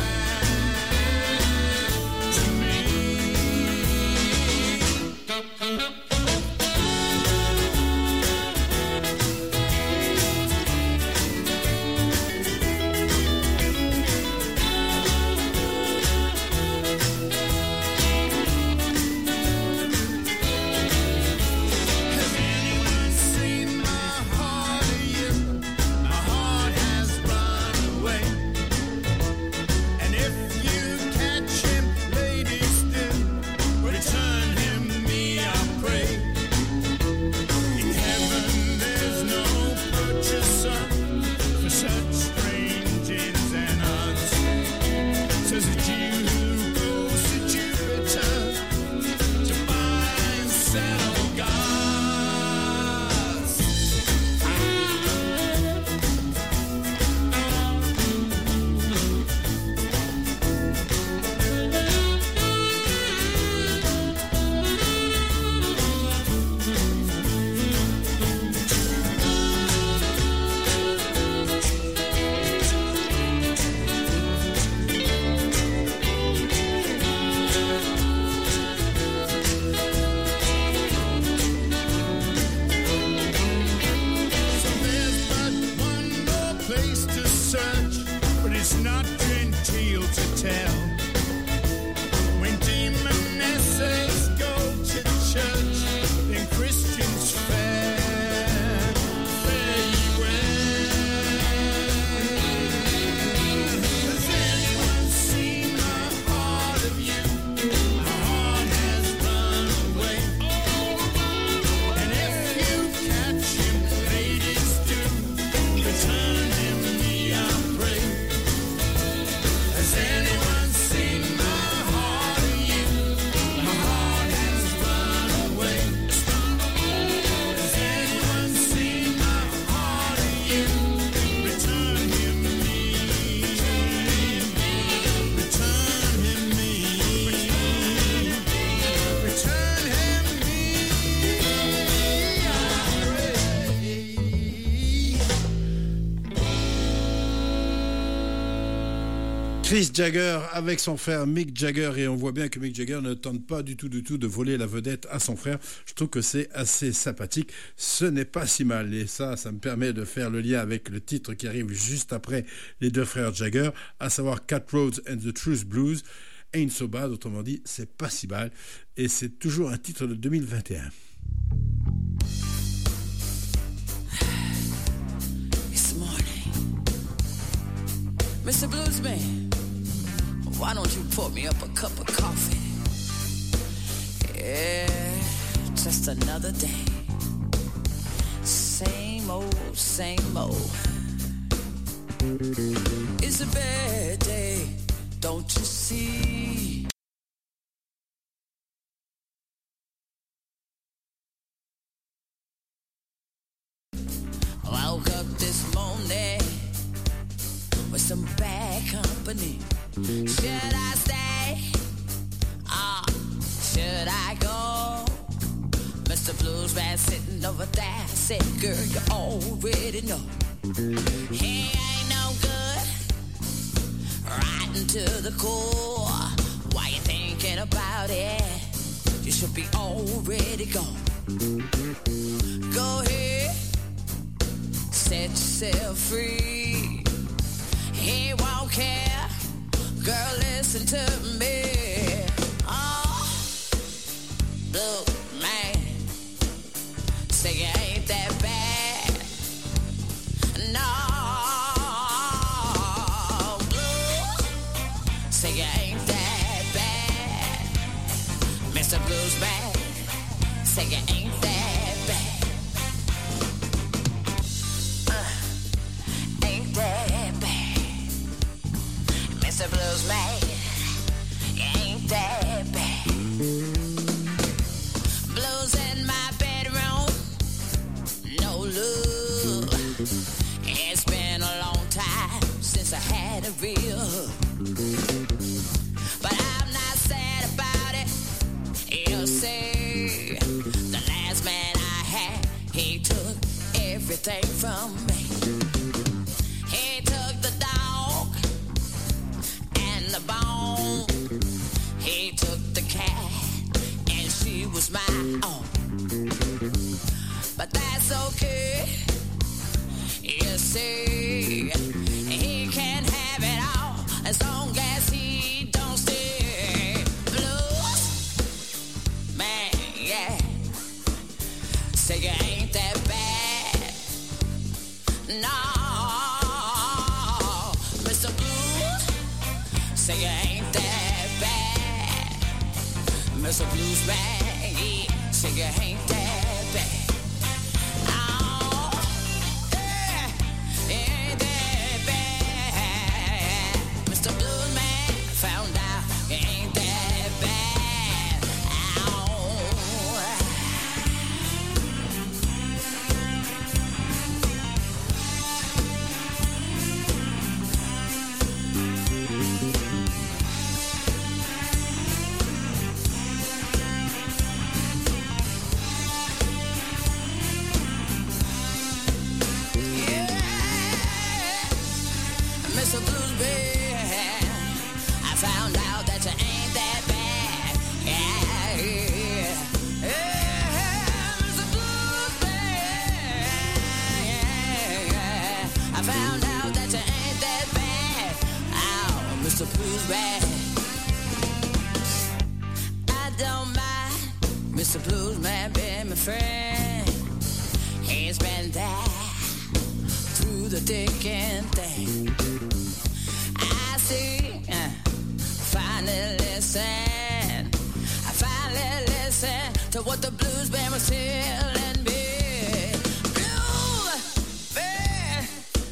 Chris Jagger avec son frère Mick Jagger, et on voit bien que Mick Jagger ne tente pas du tout du tout de voler la vedette à son frère. Je trouve que c'est assez sympathique, ce n'est pas si mal, et ça, ça me permet de faire le lien avec le titre qui arrive juste après les deux frères Jagger, à savoir Cat Roads and the Truth Blues. Ain't So Bad, autrement dit, c'est pas si mal, et c'est toujours un titre de deux mille vingt et un. It's morning. Mister Bluesman, why don't you pour me up a cup of coffee? Yeah, just another day. Same old, same old. It's a bad day, don't you see? Woke up this morning with some bad company. Should I stay? Ah, should I go? Mister Bluesman sitting over there said, girl, you already know. He ain't no good, riding to the core. Why you thinking about it? You should be already gone. Go ahead, set yourself free. he won't care. Girl, listen to me. Oh, blue man, say you ain't that bad. No, blue, say you ain't that bad. Mister Blues man, say you ain't that bad. Uh, ain't that bad. Mister Blues man, you ain't that bad. Blues in my bedroom, no love. It's been a long time since I had a real hug. But I'm not sad about it. You see, the last man I had, he took everything from me. He took the dog and the bone. He took the cat and she was my own. But that's okay. You see, he can have it all as long as he don't stay. Blues, man, yeah. Say you ain't that bad. No, Mister Blues, say you ain't that bad. Mister Blues, man, yeah. Say you ain't that bad. Mister Blues man been my friend. He's been there through the thick and thin. I see, uh, finally listen. I finally listen to what the blues band was telling me. Blues band,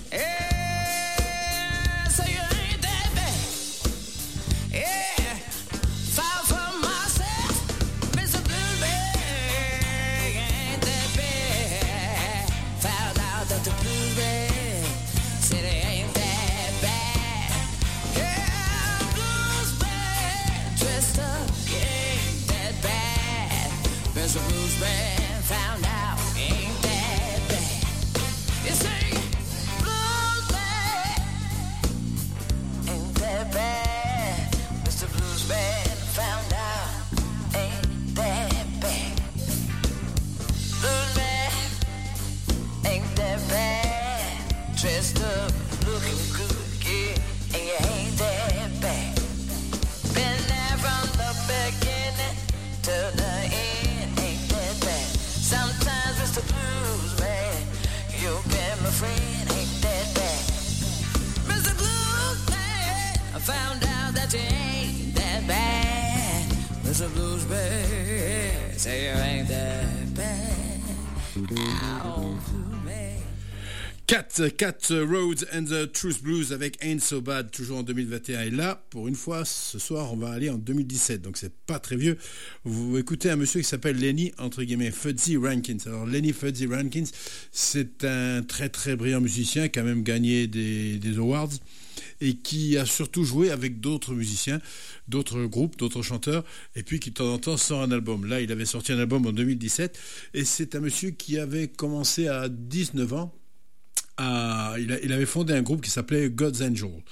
yeah, so you ain't that bad, yeah. Far from myself, Mister Blues band, ain't that bad. Found out that the blues band said it ain't that bad. Yeah, blues band dressed up, ain't that bad. Mister Blues band found out ain't that bad. You see, blues band ain't that bad. Mister Blues band found out ain't that bad. Blues band ain't that bad. Dressed up, looking good, yeah, and you ain't that bad. Been there from the beginning to the end, ain't that bad. Sometimes Mister Blues man, you've been my friend, ain't that bad. Mister Blues man, I found out that you ain't that bad. Mister Blues man, say you ain't that bad. Ow, Blue man. Cat, Cat Rhodes and the Truth Blues avec Ain't So Bad, toujours en deux mille vingt et un. Et là, pour une fois, ce soir, on va aller en deux mille dix-sept, donc c'est pas très vieux. Vous écoutez un monsieur qui s'appelle Lenny, entre guillemets, Fuzzy Rankins. Alors, Lenny Fuzzy Rankins, c'est un très très brillant musicien qui a même gagné des, des awards et qui a surtout joué avec d'autres musiciens, d'autres groupes, d'autres chanteurs, et puis qui de temps en temps sort un album. Là, il avait sorti un album en deux mille dix-sept, et c'est un monsieur qui avait commencé à dix-neuf ans. À, il, a, il avait fondé un groupe qui s'appelait God's Angel.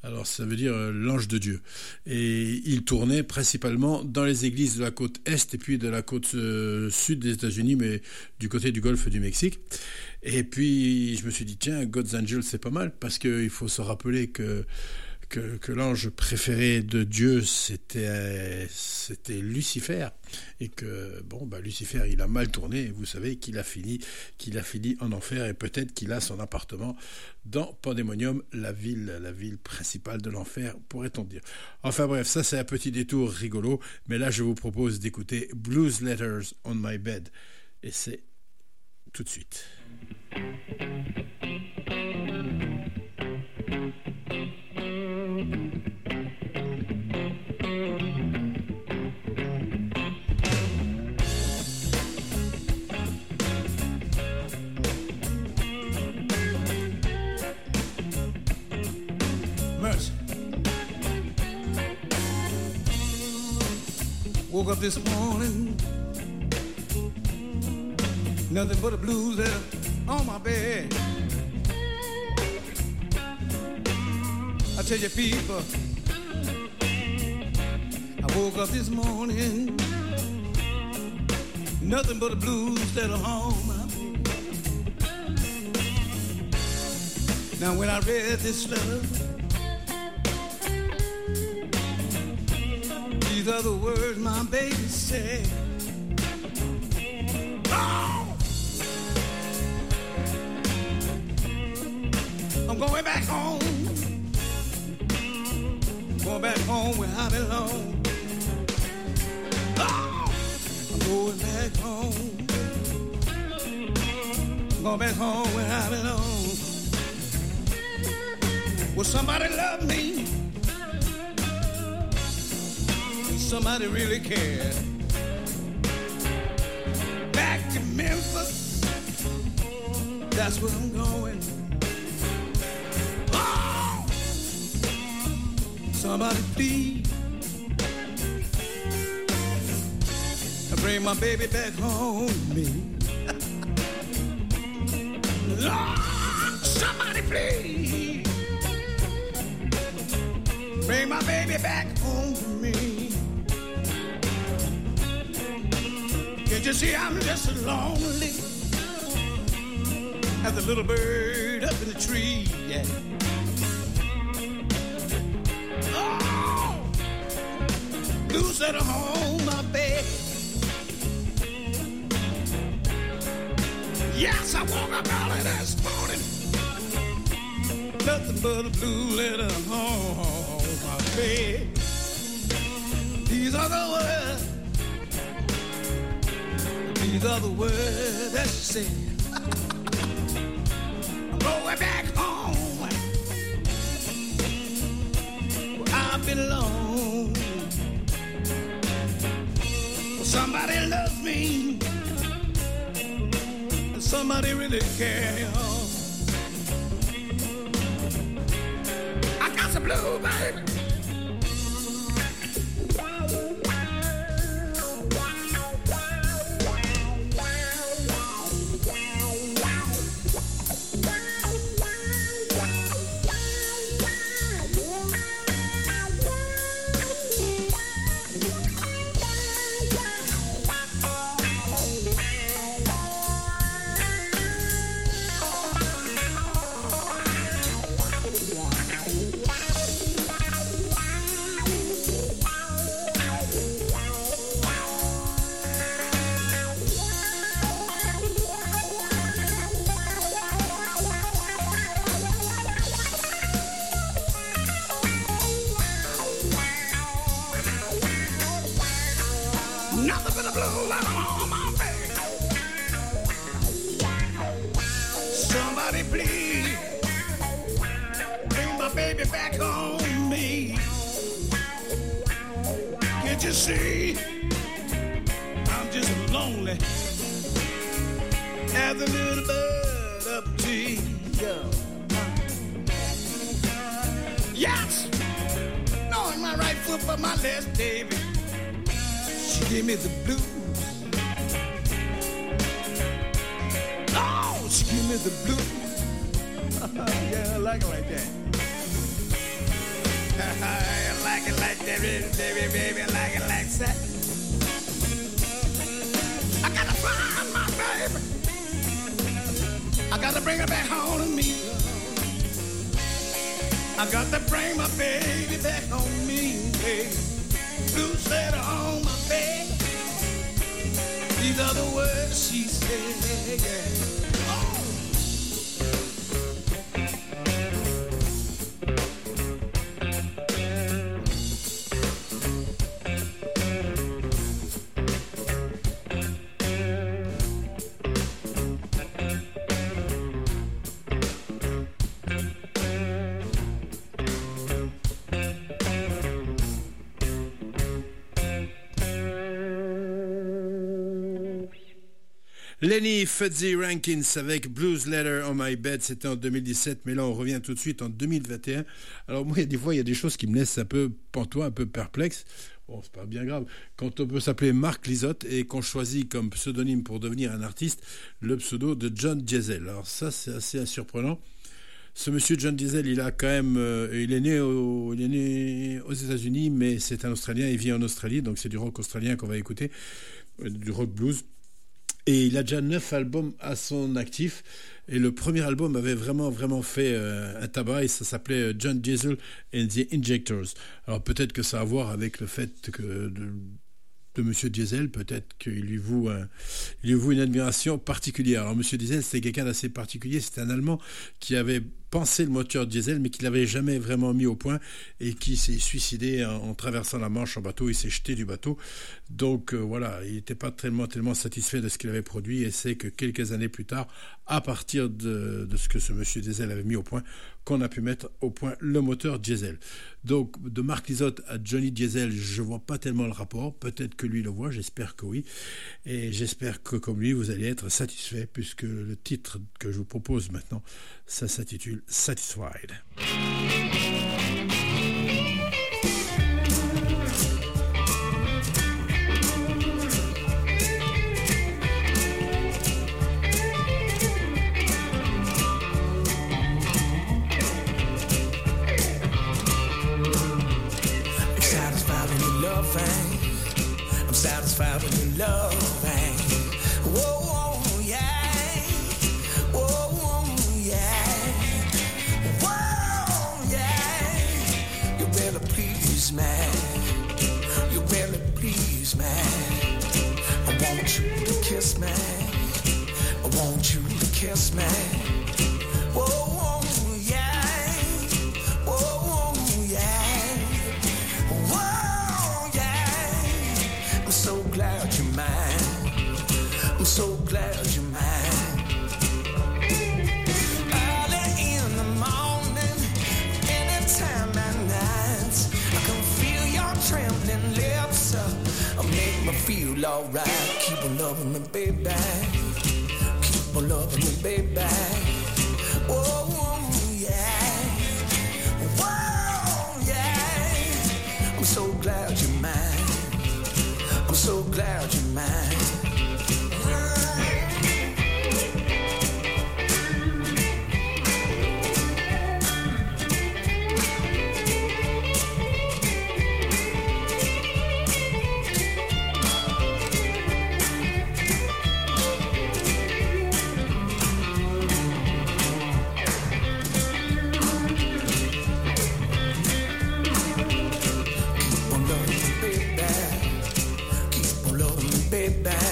Alors ça veut dire euh, l'ange de Dieu. Et il tournait principalement dans les églises de la côte est et puis de la côte euh, sud des États-Unis, mais du côté du golfe du Mexique. Et puis je me suis dit, tiens, God's Angel, c'est pas mal, parce qu'il faut se rappeler que Que, que l'ange préféré de Dieu, c'était, c'était Lucifer. Et que, bon, bah, Lucifer, il a mal tourné. Et vous savez qu'il a fini, qu'il a fini en enfer. Et peut-être qu'il a son appartement dans Pandemonium, la ville, la ville principale de l'enfer, pourrait-on dire. Enfin bref, ça, c'est un petit détour rigolo. Mais là, je vous propose d'écouter Blues Letters on My Bed. Et c'est tout de suite. Mercy. Woke up this morning, nothing but a blues there on my bed. I tell you people, I woke up this morning, nothing but a blues that are on my bed. Now when I read this letter, these are the words my baby said. Oh! I'm going back home, going back home where I belong. Oh! I'm going back home, going back home where I belong. Will somebody love me? Somebody really care. Back to Memphis, that's where I'm going. Oh! Somebody please bring my baby back home to me. Lord, somebody please bring my baby back home to me. Can't you see I'm just as lonely as the little bird up in the tree? Yeah. Oh, blues at home, my bed. Yes, I woke up early this morning, nothing but a blue letter on my bed. These are the words. These are the words that she said. I'm going back home where I belong. Somebody loves me, and somebody really cares. I got some blue, baby. See, I'm just lonely as a little bird up a tree. Yes, knowing my right foot but my left, baby, she gave me the blues. Oh, she gave me the blues. Yeah, I like it like that. I like it like that, baby, baby, I like it like that. I gotta find my baby. I gotta bring her back home to me. I got to bring my baby back home to me, baby. Blue sweater on my bed. These are the words she said, yeah. Oh. Lenny Fuzzy Rankins avec Blues Letter on My Bed, c'était en deux mille dix-sept, mais là on revient tout de suite en deux mille vingt et un. Alors moi, des fois, il y a des choses qui me laissent un peu pantois, un peu perplexe. Bon, c'est pas bien grave. Quand on peut s'appeler Mark Lizotte et qu'on choisit comme pseudonyme pour devenir un artiste le pseudo de John Diesel. Alors ça, c'est assez surprenant. Ce monsieur John Diesel, il a quand même, euh, il est né au, il est né aux États-Unis, mais c'est un Australien, il vit en Australie, donc c'est du rock australien qu'on va écouter, euh, du rock blues. Et il a déjà neuf albums à son actif. Et le premier album avait vraiment, vraiment fait euh, un tabac. Et ça s'appelait John Diesel and the Injectors. Alors peut-être que ça a à voir avec le fait que de, de Monsieur Diesel, peut-être qu'il lui voue, un, il lui voue une admiration particulière. Alors Monsieur Diesel, c'est quelqu'un d'assez particulier. C'est un Allemand qui avait pensé le moteur diesel, mais qui l'avait jamais vraiment mis au point et qui s'est suicidé en, en traversant la Manche en bateau. Il s'est jeté du bateau. Donc euh, voilà, il n'était pas tellement, tellement satisfait de ce qu'il avait produit et c'est que quelques années plus tard, à partir de, de ce que ce monsieur Diesel avait mis au point, qu'on a pu mettre au point le moteur diesel. Donc de Mark Lizotte à Johnny Diesel, je vois pas tellement le rapport. Peut-être que lui le voit, j'espère que oui. Et j'espère que comme lui, vous allez être satisfait puisque le titre que je vous propose maintenant, ça s'intitule Satisfied. I'm satisfied with your loving. Whoa, yeah. Whoa, yeah. Whoa, yeah. You really please me. You really please me. I want you to kiss me. I want you to kiss me. Whoa, yeah. Whoa, yeah. Whoa, yeah. I'm so glad you're mine. I'm so glad you're mine. Early in the morning, anytime at night, I can feel your trembling lips. Uh, make me feel alright. Keep on loving me, baby. Keep on loving me, baby. Whoa, yeah. Whoa, yeah. I'm so glad you're mine. I'm so glad you're mine. Keep on loving me, baby. Keep on loving me, baby.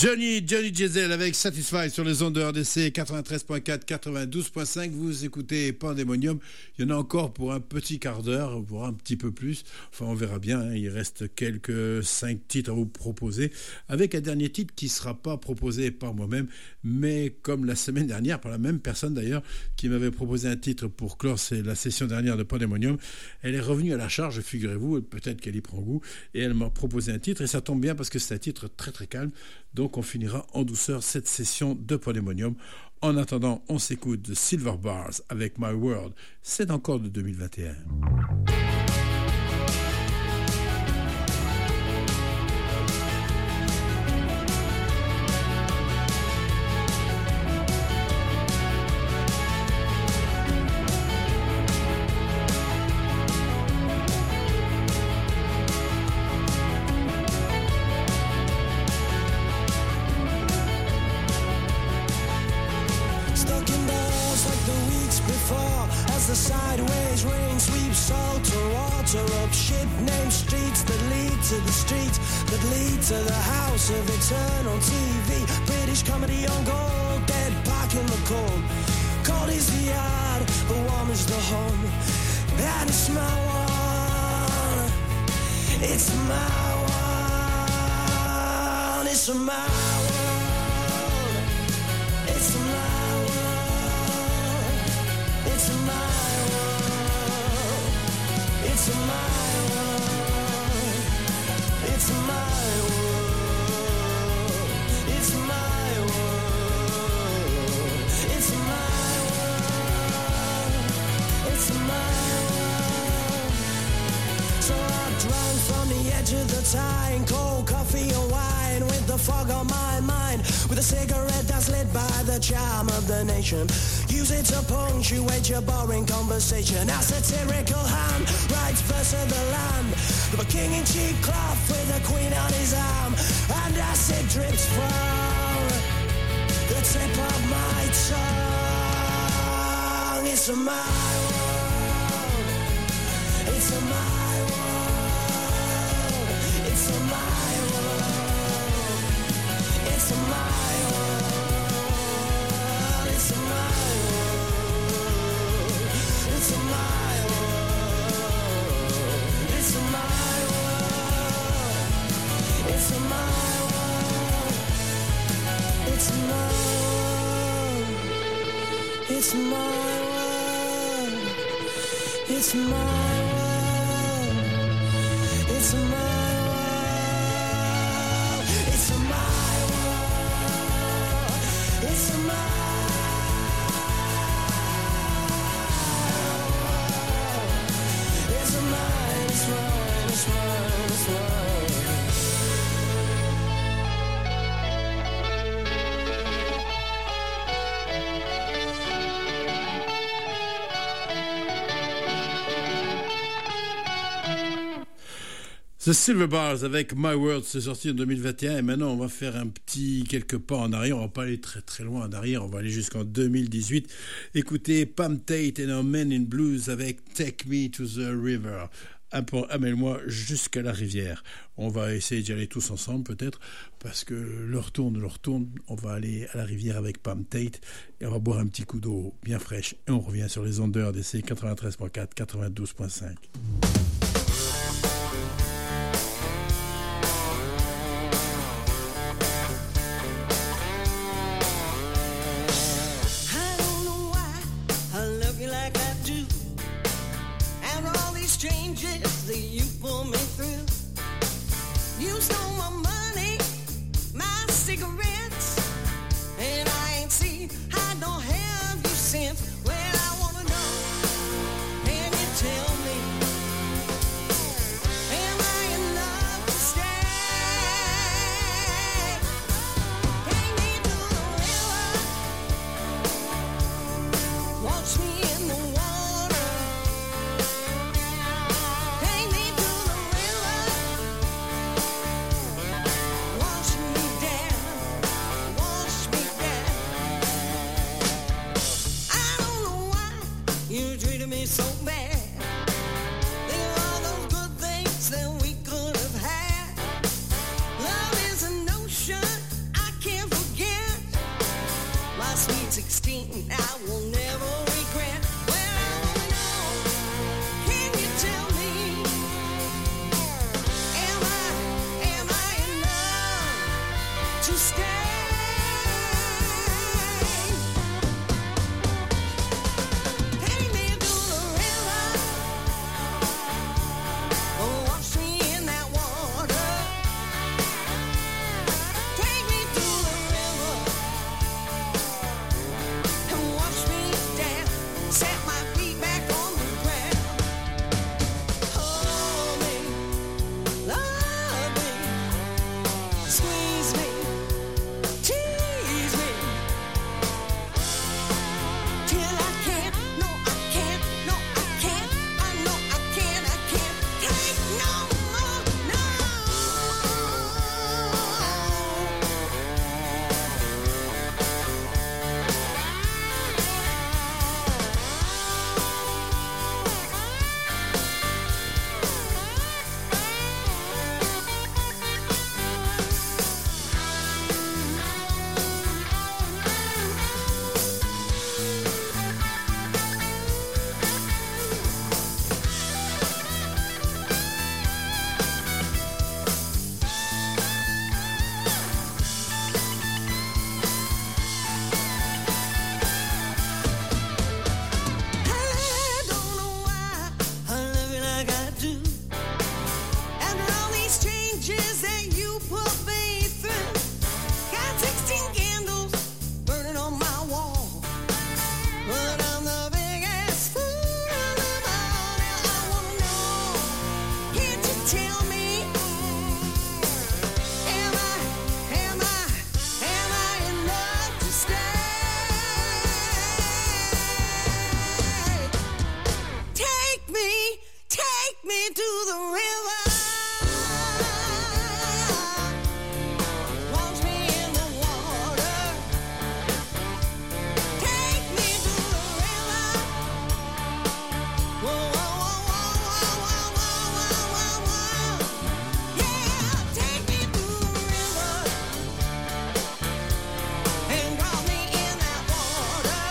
Johnny, Johnny Diesel avec Satisfy sur les ondes de R D C quatre-vingt-treize point quatre, quatre-vingt-douze point cinq. Vous écoutez Pandemonium. Il y en a encore pour un petit quart d'heure, pour un petit peu plus. Enfin, on verra bien. Hein. Il reste quelques cinq titres à vous proposer. Avec un dernier titre qui ne sera pas proposé par moi-même, mais comme la semaine dernière, par la même personne d'ailleurs, qui m'avait proposé un titre pour clore la session dernière de Pandemonium. Elle est revenue à la charge, figurez-vous. Peut-être qu'elle y prend goût. Et elle m'a proposé un titre. Et ça tombe bien parce que c'est un titre très très calme. Donc on finira en douceur cette session de Pandemonium. En attendant, on s'écoute de Silver Bars avec My World. C'est encore de deux mille vingt et un. The sideways rain sweeps salt or water up shit named streets that lead to the streets that lead to the house of eternal T V. British comedy on gold, dead back in the cold. Cold is the yard, but warm is the home. And it's my one, it's my one, it's my world, it's my world, it's my It's my world, it's my world, it's my world, it's my world, it's my world. So I drank from the edge of the tide, cold coffee or wine with the fog on my mind, with a cigarette that's lit by the charm of the nation. Use it to punctuate your boring conversation. A satirical hand writes verse of the land of a king in cheap cloth with a queen on his arm, and acid drips from the tip of my tongue. It's a my world, it's a my world, it's a my world, it's a my world, it's a my It's my world, it's my world, it's my world, it's my world, it's my world, it's my world, it's my world, it's my world, it's my It's mine, it's mine, it's mine, it's mine. The Silver Bars avec My World, c'est sorti en deux mille vingt et un et maintenant on va faire un petit quelques pas en arrière, on va pas aller très très loin en arrière, on va aller jusqu'en deux mille dix-huit. Écoutez Pam Tate and her Men in Blues avec Take Me to the River. Amène-moi jusqu'à la rivière. On va essayer d'y aller tous ensemble peut-être, parce que l'heure tourne, l'heure tourne. On va aller à la rivière avec Pam Tate et on va boire un petit coup d'eau bien fraîche. Et on revient sur les ondes de R D C quatre-vingt-treize point quatre, quatre-vingt-douze point cinq. Changes that you pull me through. You stole my money, my cigarettes, and I ain't seen, I don't have you since. Well, I wanna know, can you tell me, am I in love to stay? Take me to the river, watch me in the water. I don't to stay. Take me to the river, oh, wash me in that water. Take me to the river and wash me down, set my feet back on the ground. Hold me, love me, squeeze me, tease me, till I can't, no I can't, no I can't, I know I can't, I can't take no more, no. I don't know why I love you like I do. After all these changes that you put me through, got sixteen candles burning on my wall, but I'm the biggest fool of them all. Now I wanna know, can't you tell me? Am I, am I, am I in love to stay? Take me, take me to the river. Wash me in the water. Take me to the river. Whoa, whoa, whoa, whoa, whoa, whoa, whoa, whoa. Yeah, take me to the river and drop me in that water.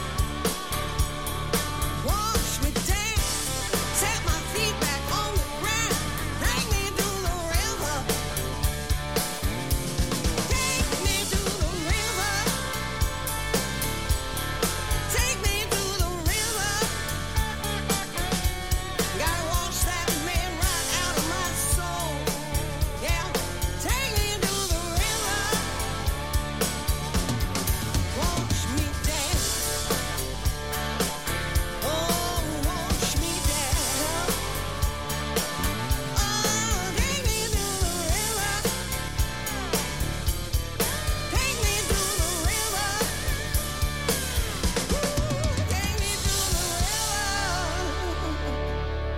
Wash me down, set my feet back on the ground. Take me to the river. Take me to the river. Take me to the river. Gotta wash that man right out of my soul. Yeah, take me to the river. Wash me down. Oh, wash me down. Oh, take me to the river. Take me to the river. Ooh, take me to the river.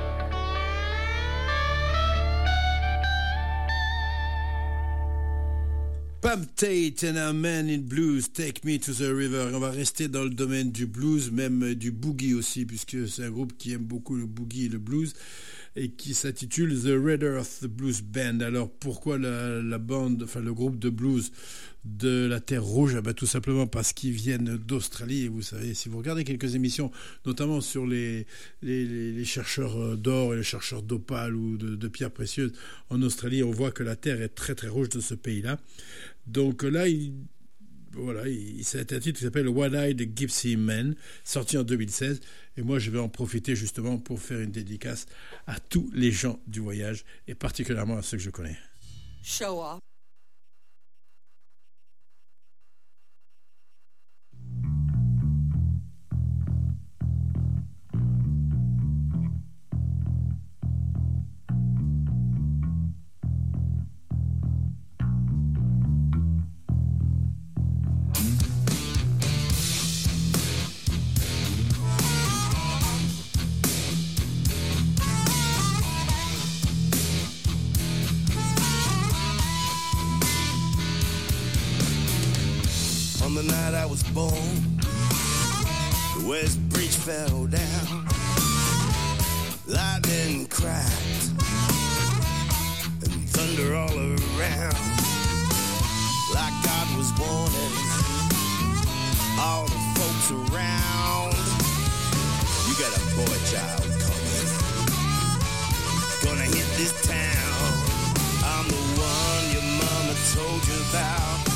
Pam Tate and a Man in Blues, Take Me to the River. On va rester dans le domaine du blues, même du boogie aussi, puisque c'est un groupe qui aime beaucoup le boogie et le blues, et qui s'intitule The Red Earth Blues Band. Alors pourquoi la, la bande, enfin le groupe de blues de la Terre Rouge? Ah ben, tout simplement parce qu'ils viennent d'Australie. Et vous savez, si vous regardez quelques émissions, notamment sur les, les, les, les chercheurs d'or et les chercheurs d'opale ou de, de pierres précieuses en Australie, on voit que la terre est très très rouge de ce pays-là. Donc là, il, voilà, il, c'est un titre qui s'appelle One-Eyed Gypsy Man, sorti en deux mille seize. Et moi, je vais en profiter justement pour faire une dédicace à tous les gens du voyage, et particulièrement à ceux que je connais. Show off. On the night I was born, the West Bridge fell down, lightning cracked, and thunder all around, like God was warning all the folks around. You got a boy child coming, gonna hit this town. I'm the one your mama told you about.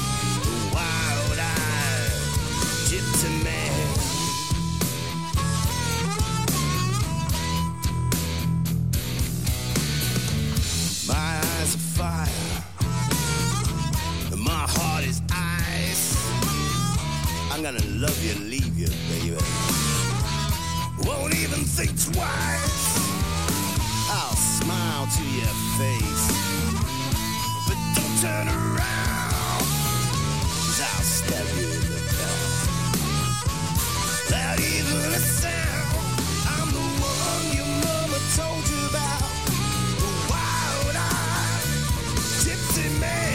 I'm gonna love you, leave you, baby. Won't even think twice. I'll smile to your face, but don't turn around, 'cause I'll stab you in the back. Without even a sound, I'm the one your mama told you about, the wild-eyed gypsy man.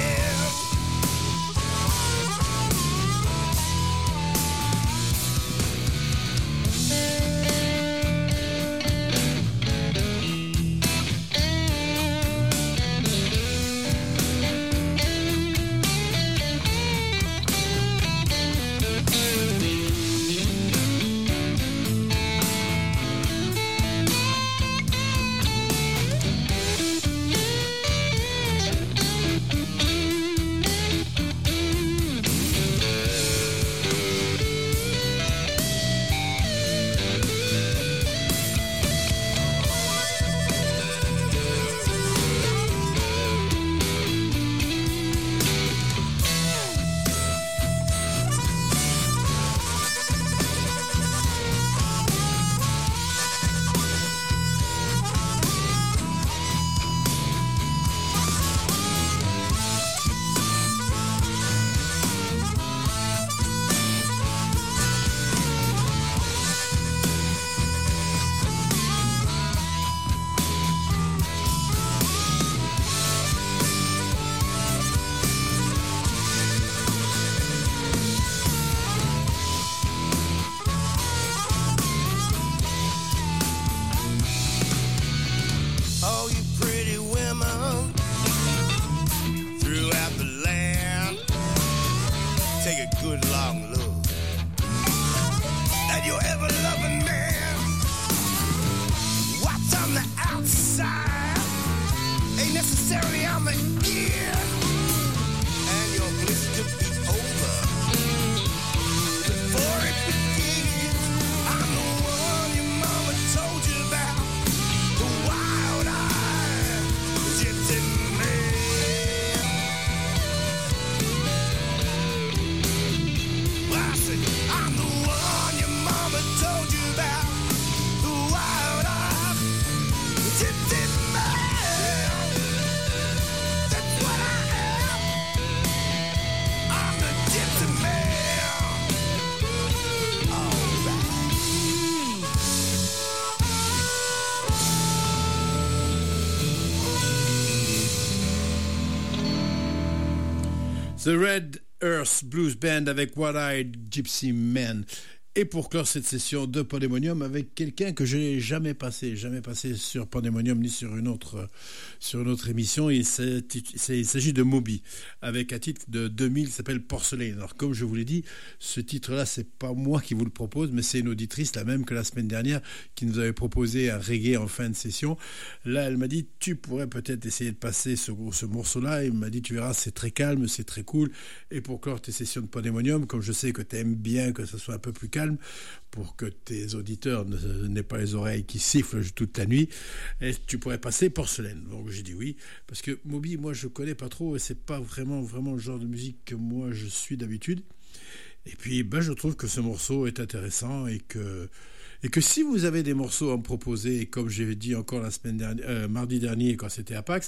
The Red Earth Blues Band avec Wild-Eyed Gypsy Man. Et pour clore cette session de Pandemonium avec quelqu'un que je n'ai jamais passé, jamais passé sur Pandemonium ni sur une autre, sur une autre émission. Il s'agit de Moby, avec un titre de deux mille qui s'appelle Porcelain. Alors comme je vous l'ai dit, ce titre-là, c'est pas moi qui vous le propose, mais c'est une auditrice, la même que la semaine dernière, qui nous avait proposé un reggae en fin de session. Là, elle m'a dit, tu pourrais peut-être essayer de passer ce, ce morceau-là. Elle m'a dit, tu verras, c'est très calme, c'est très cool. Et pour clore tes sessions de Pandemonium, comme je sais que tu aimes bien que ce soit un peu plus calme, pour que tes auditeurs n'aient pas les oreilles qui sifflent toute la nuit, et tu pourrais passer Porcelaine. Donc j'ai dit oui, parce que Moby, moi je connais pas trop, et c'est pas vraiment, vraiment le genre de musique que moi je suis d'habitude. Et puis ben, je trouve que ce morceau est intéressant, et que, et que si vous avez des morceaux à me proposer, et comme j'ai dit encore la semaine dernière, euh, mardi dernier quand c'était à PAX,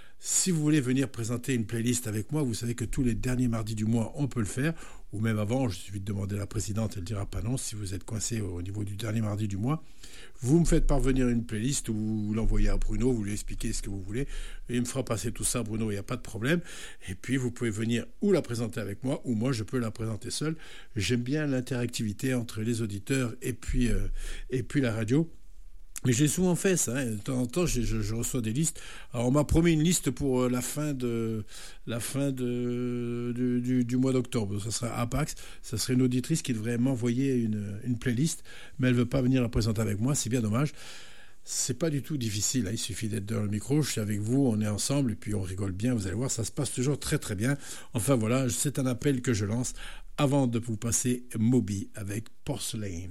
si vous voulez venir présenter une playlist avec moi, vous savez que tous les derniers mardis du mois, on peut le faire, ou même avant, je suffit de demander à la présidente, elle ne dira pas non. Si vous êtes coincé au niveau du dernier mardi du mois, vous me faites parvenir une playlist, ou vous l'envoyez à Bruno, vous lui expliquez ce que vous voulez, et il me fera passer tout ça, Bruno, il n'y a pas de problème. Et puis vous pouvez venir ou la présenter avec moi, ou moi je peux la présenter seule. J'aime bien l'interactivité entre les auditeurs et puis, euh, et puis la radio. Mais j'ai souvent fait ça, hein. De temps en temps, je, je, je reçois des listes. Alors, on m'a promis une liste pour la fin de la fin de, de du, du mois d'octobre. Ça sera à PAX. Ça serait une auditrice qui devrait m'envoyer une, une playlist, mais elle veut pas venir la présenter avec moi. C'est bien dommage. C'est pas du tout difficile, hein. Il suffit d'être dans le micro. Je suis avec vous, on est ensemble et puis on rigole bien. Vous allez voir, ça se passe toujours très très bien. Enfin voilà, c'est un appel que je lance avant de vous passer Moby avec Porcelain.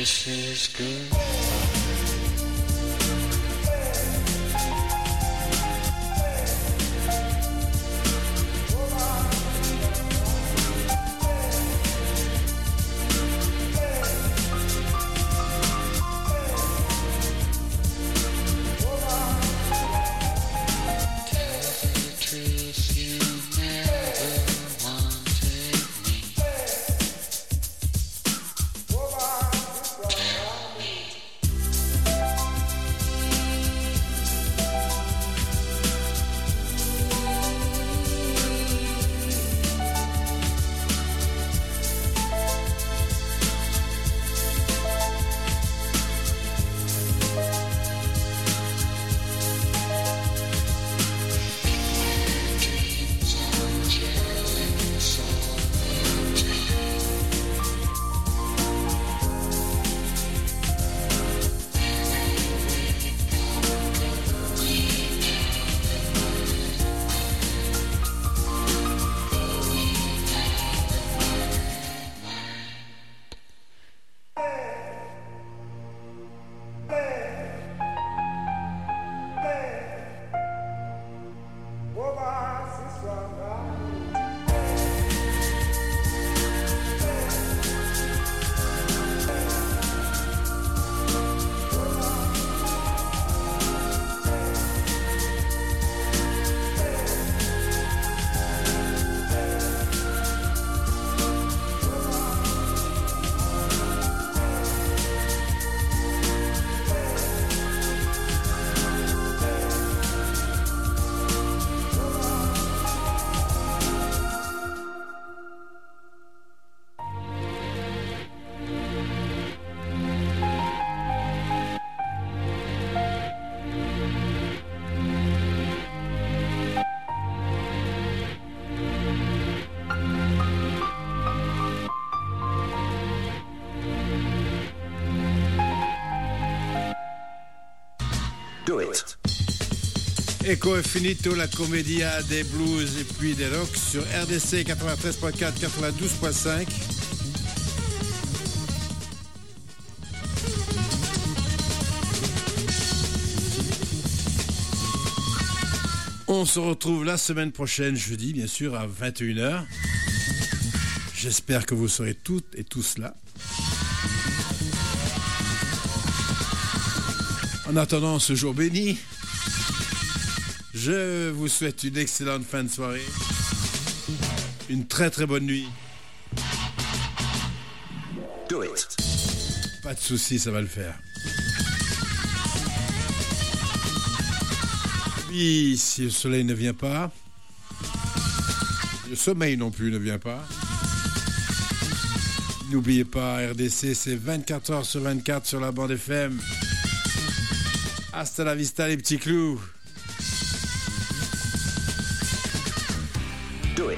This is good. Do it. Ecco è finito la commedia des blues et puis des rocks sur R D C quatre-vingt-treize point quatre, quatre-vingt-douze point cinq. On se retrouve la semaine prochaine, jeudi, bien sûr, à vingt et une heures. J'espère que vous serez toutes et tous là. En attendant ce jour béni, je vous souhaite une excellente fin de soirée, une très très bonne nuit. Do it. Pas de soucis, ça va le faire. Puis, si le soleil ne vient pas, le sommeil non plus ne vient pas, n'oubliez pas, R D C, c'est vingt-quatre heures sur vingt-quatre sur la bande F M. Hasta la vista les petits clous.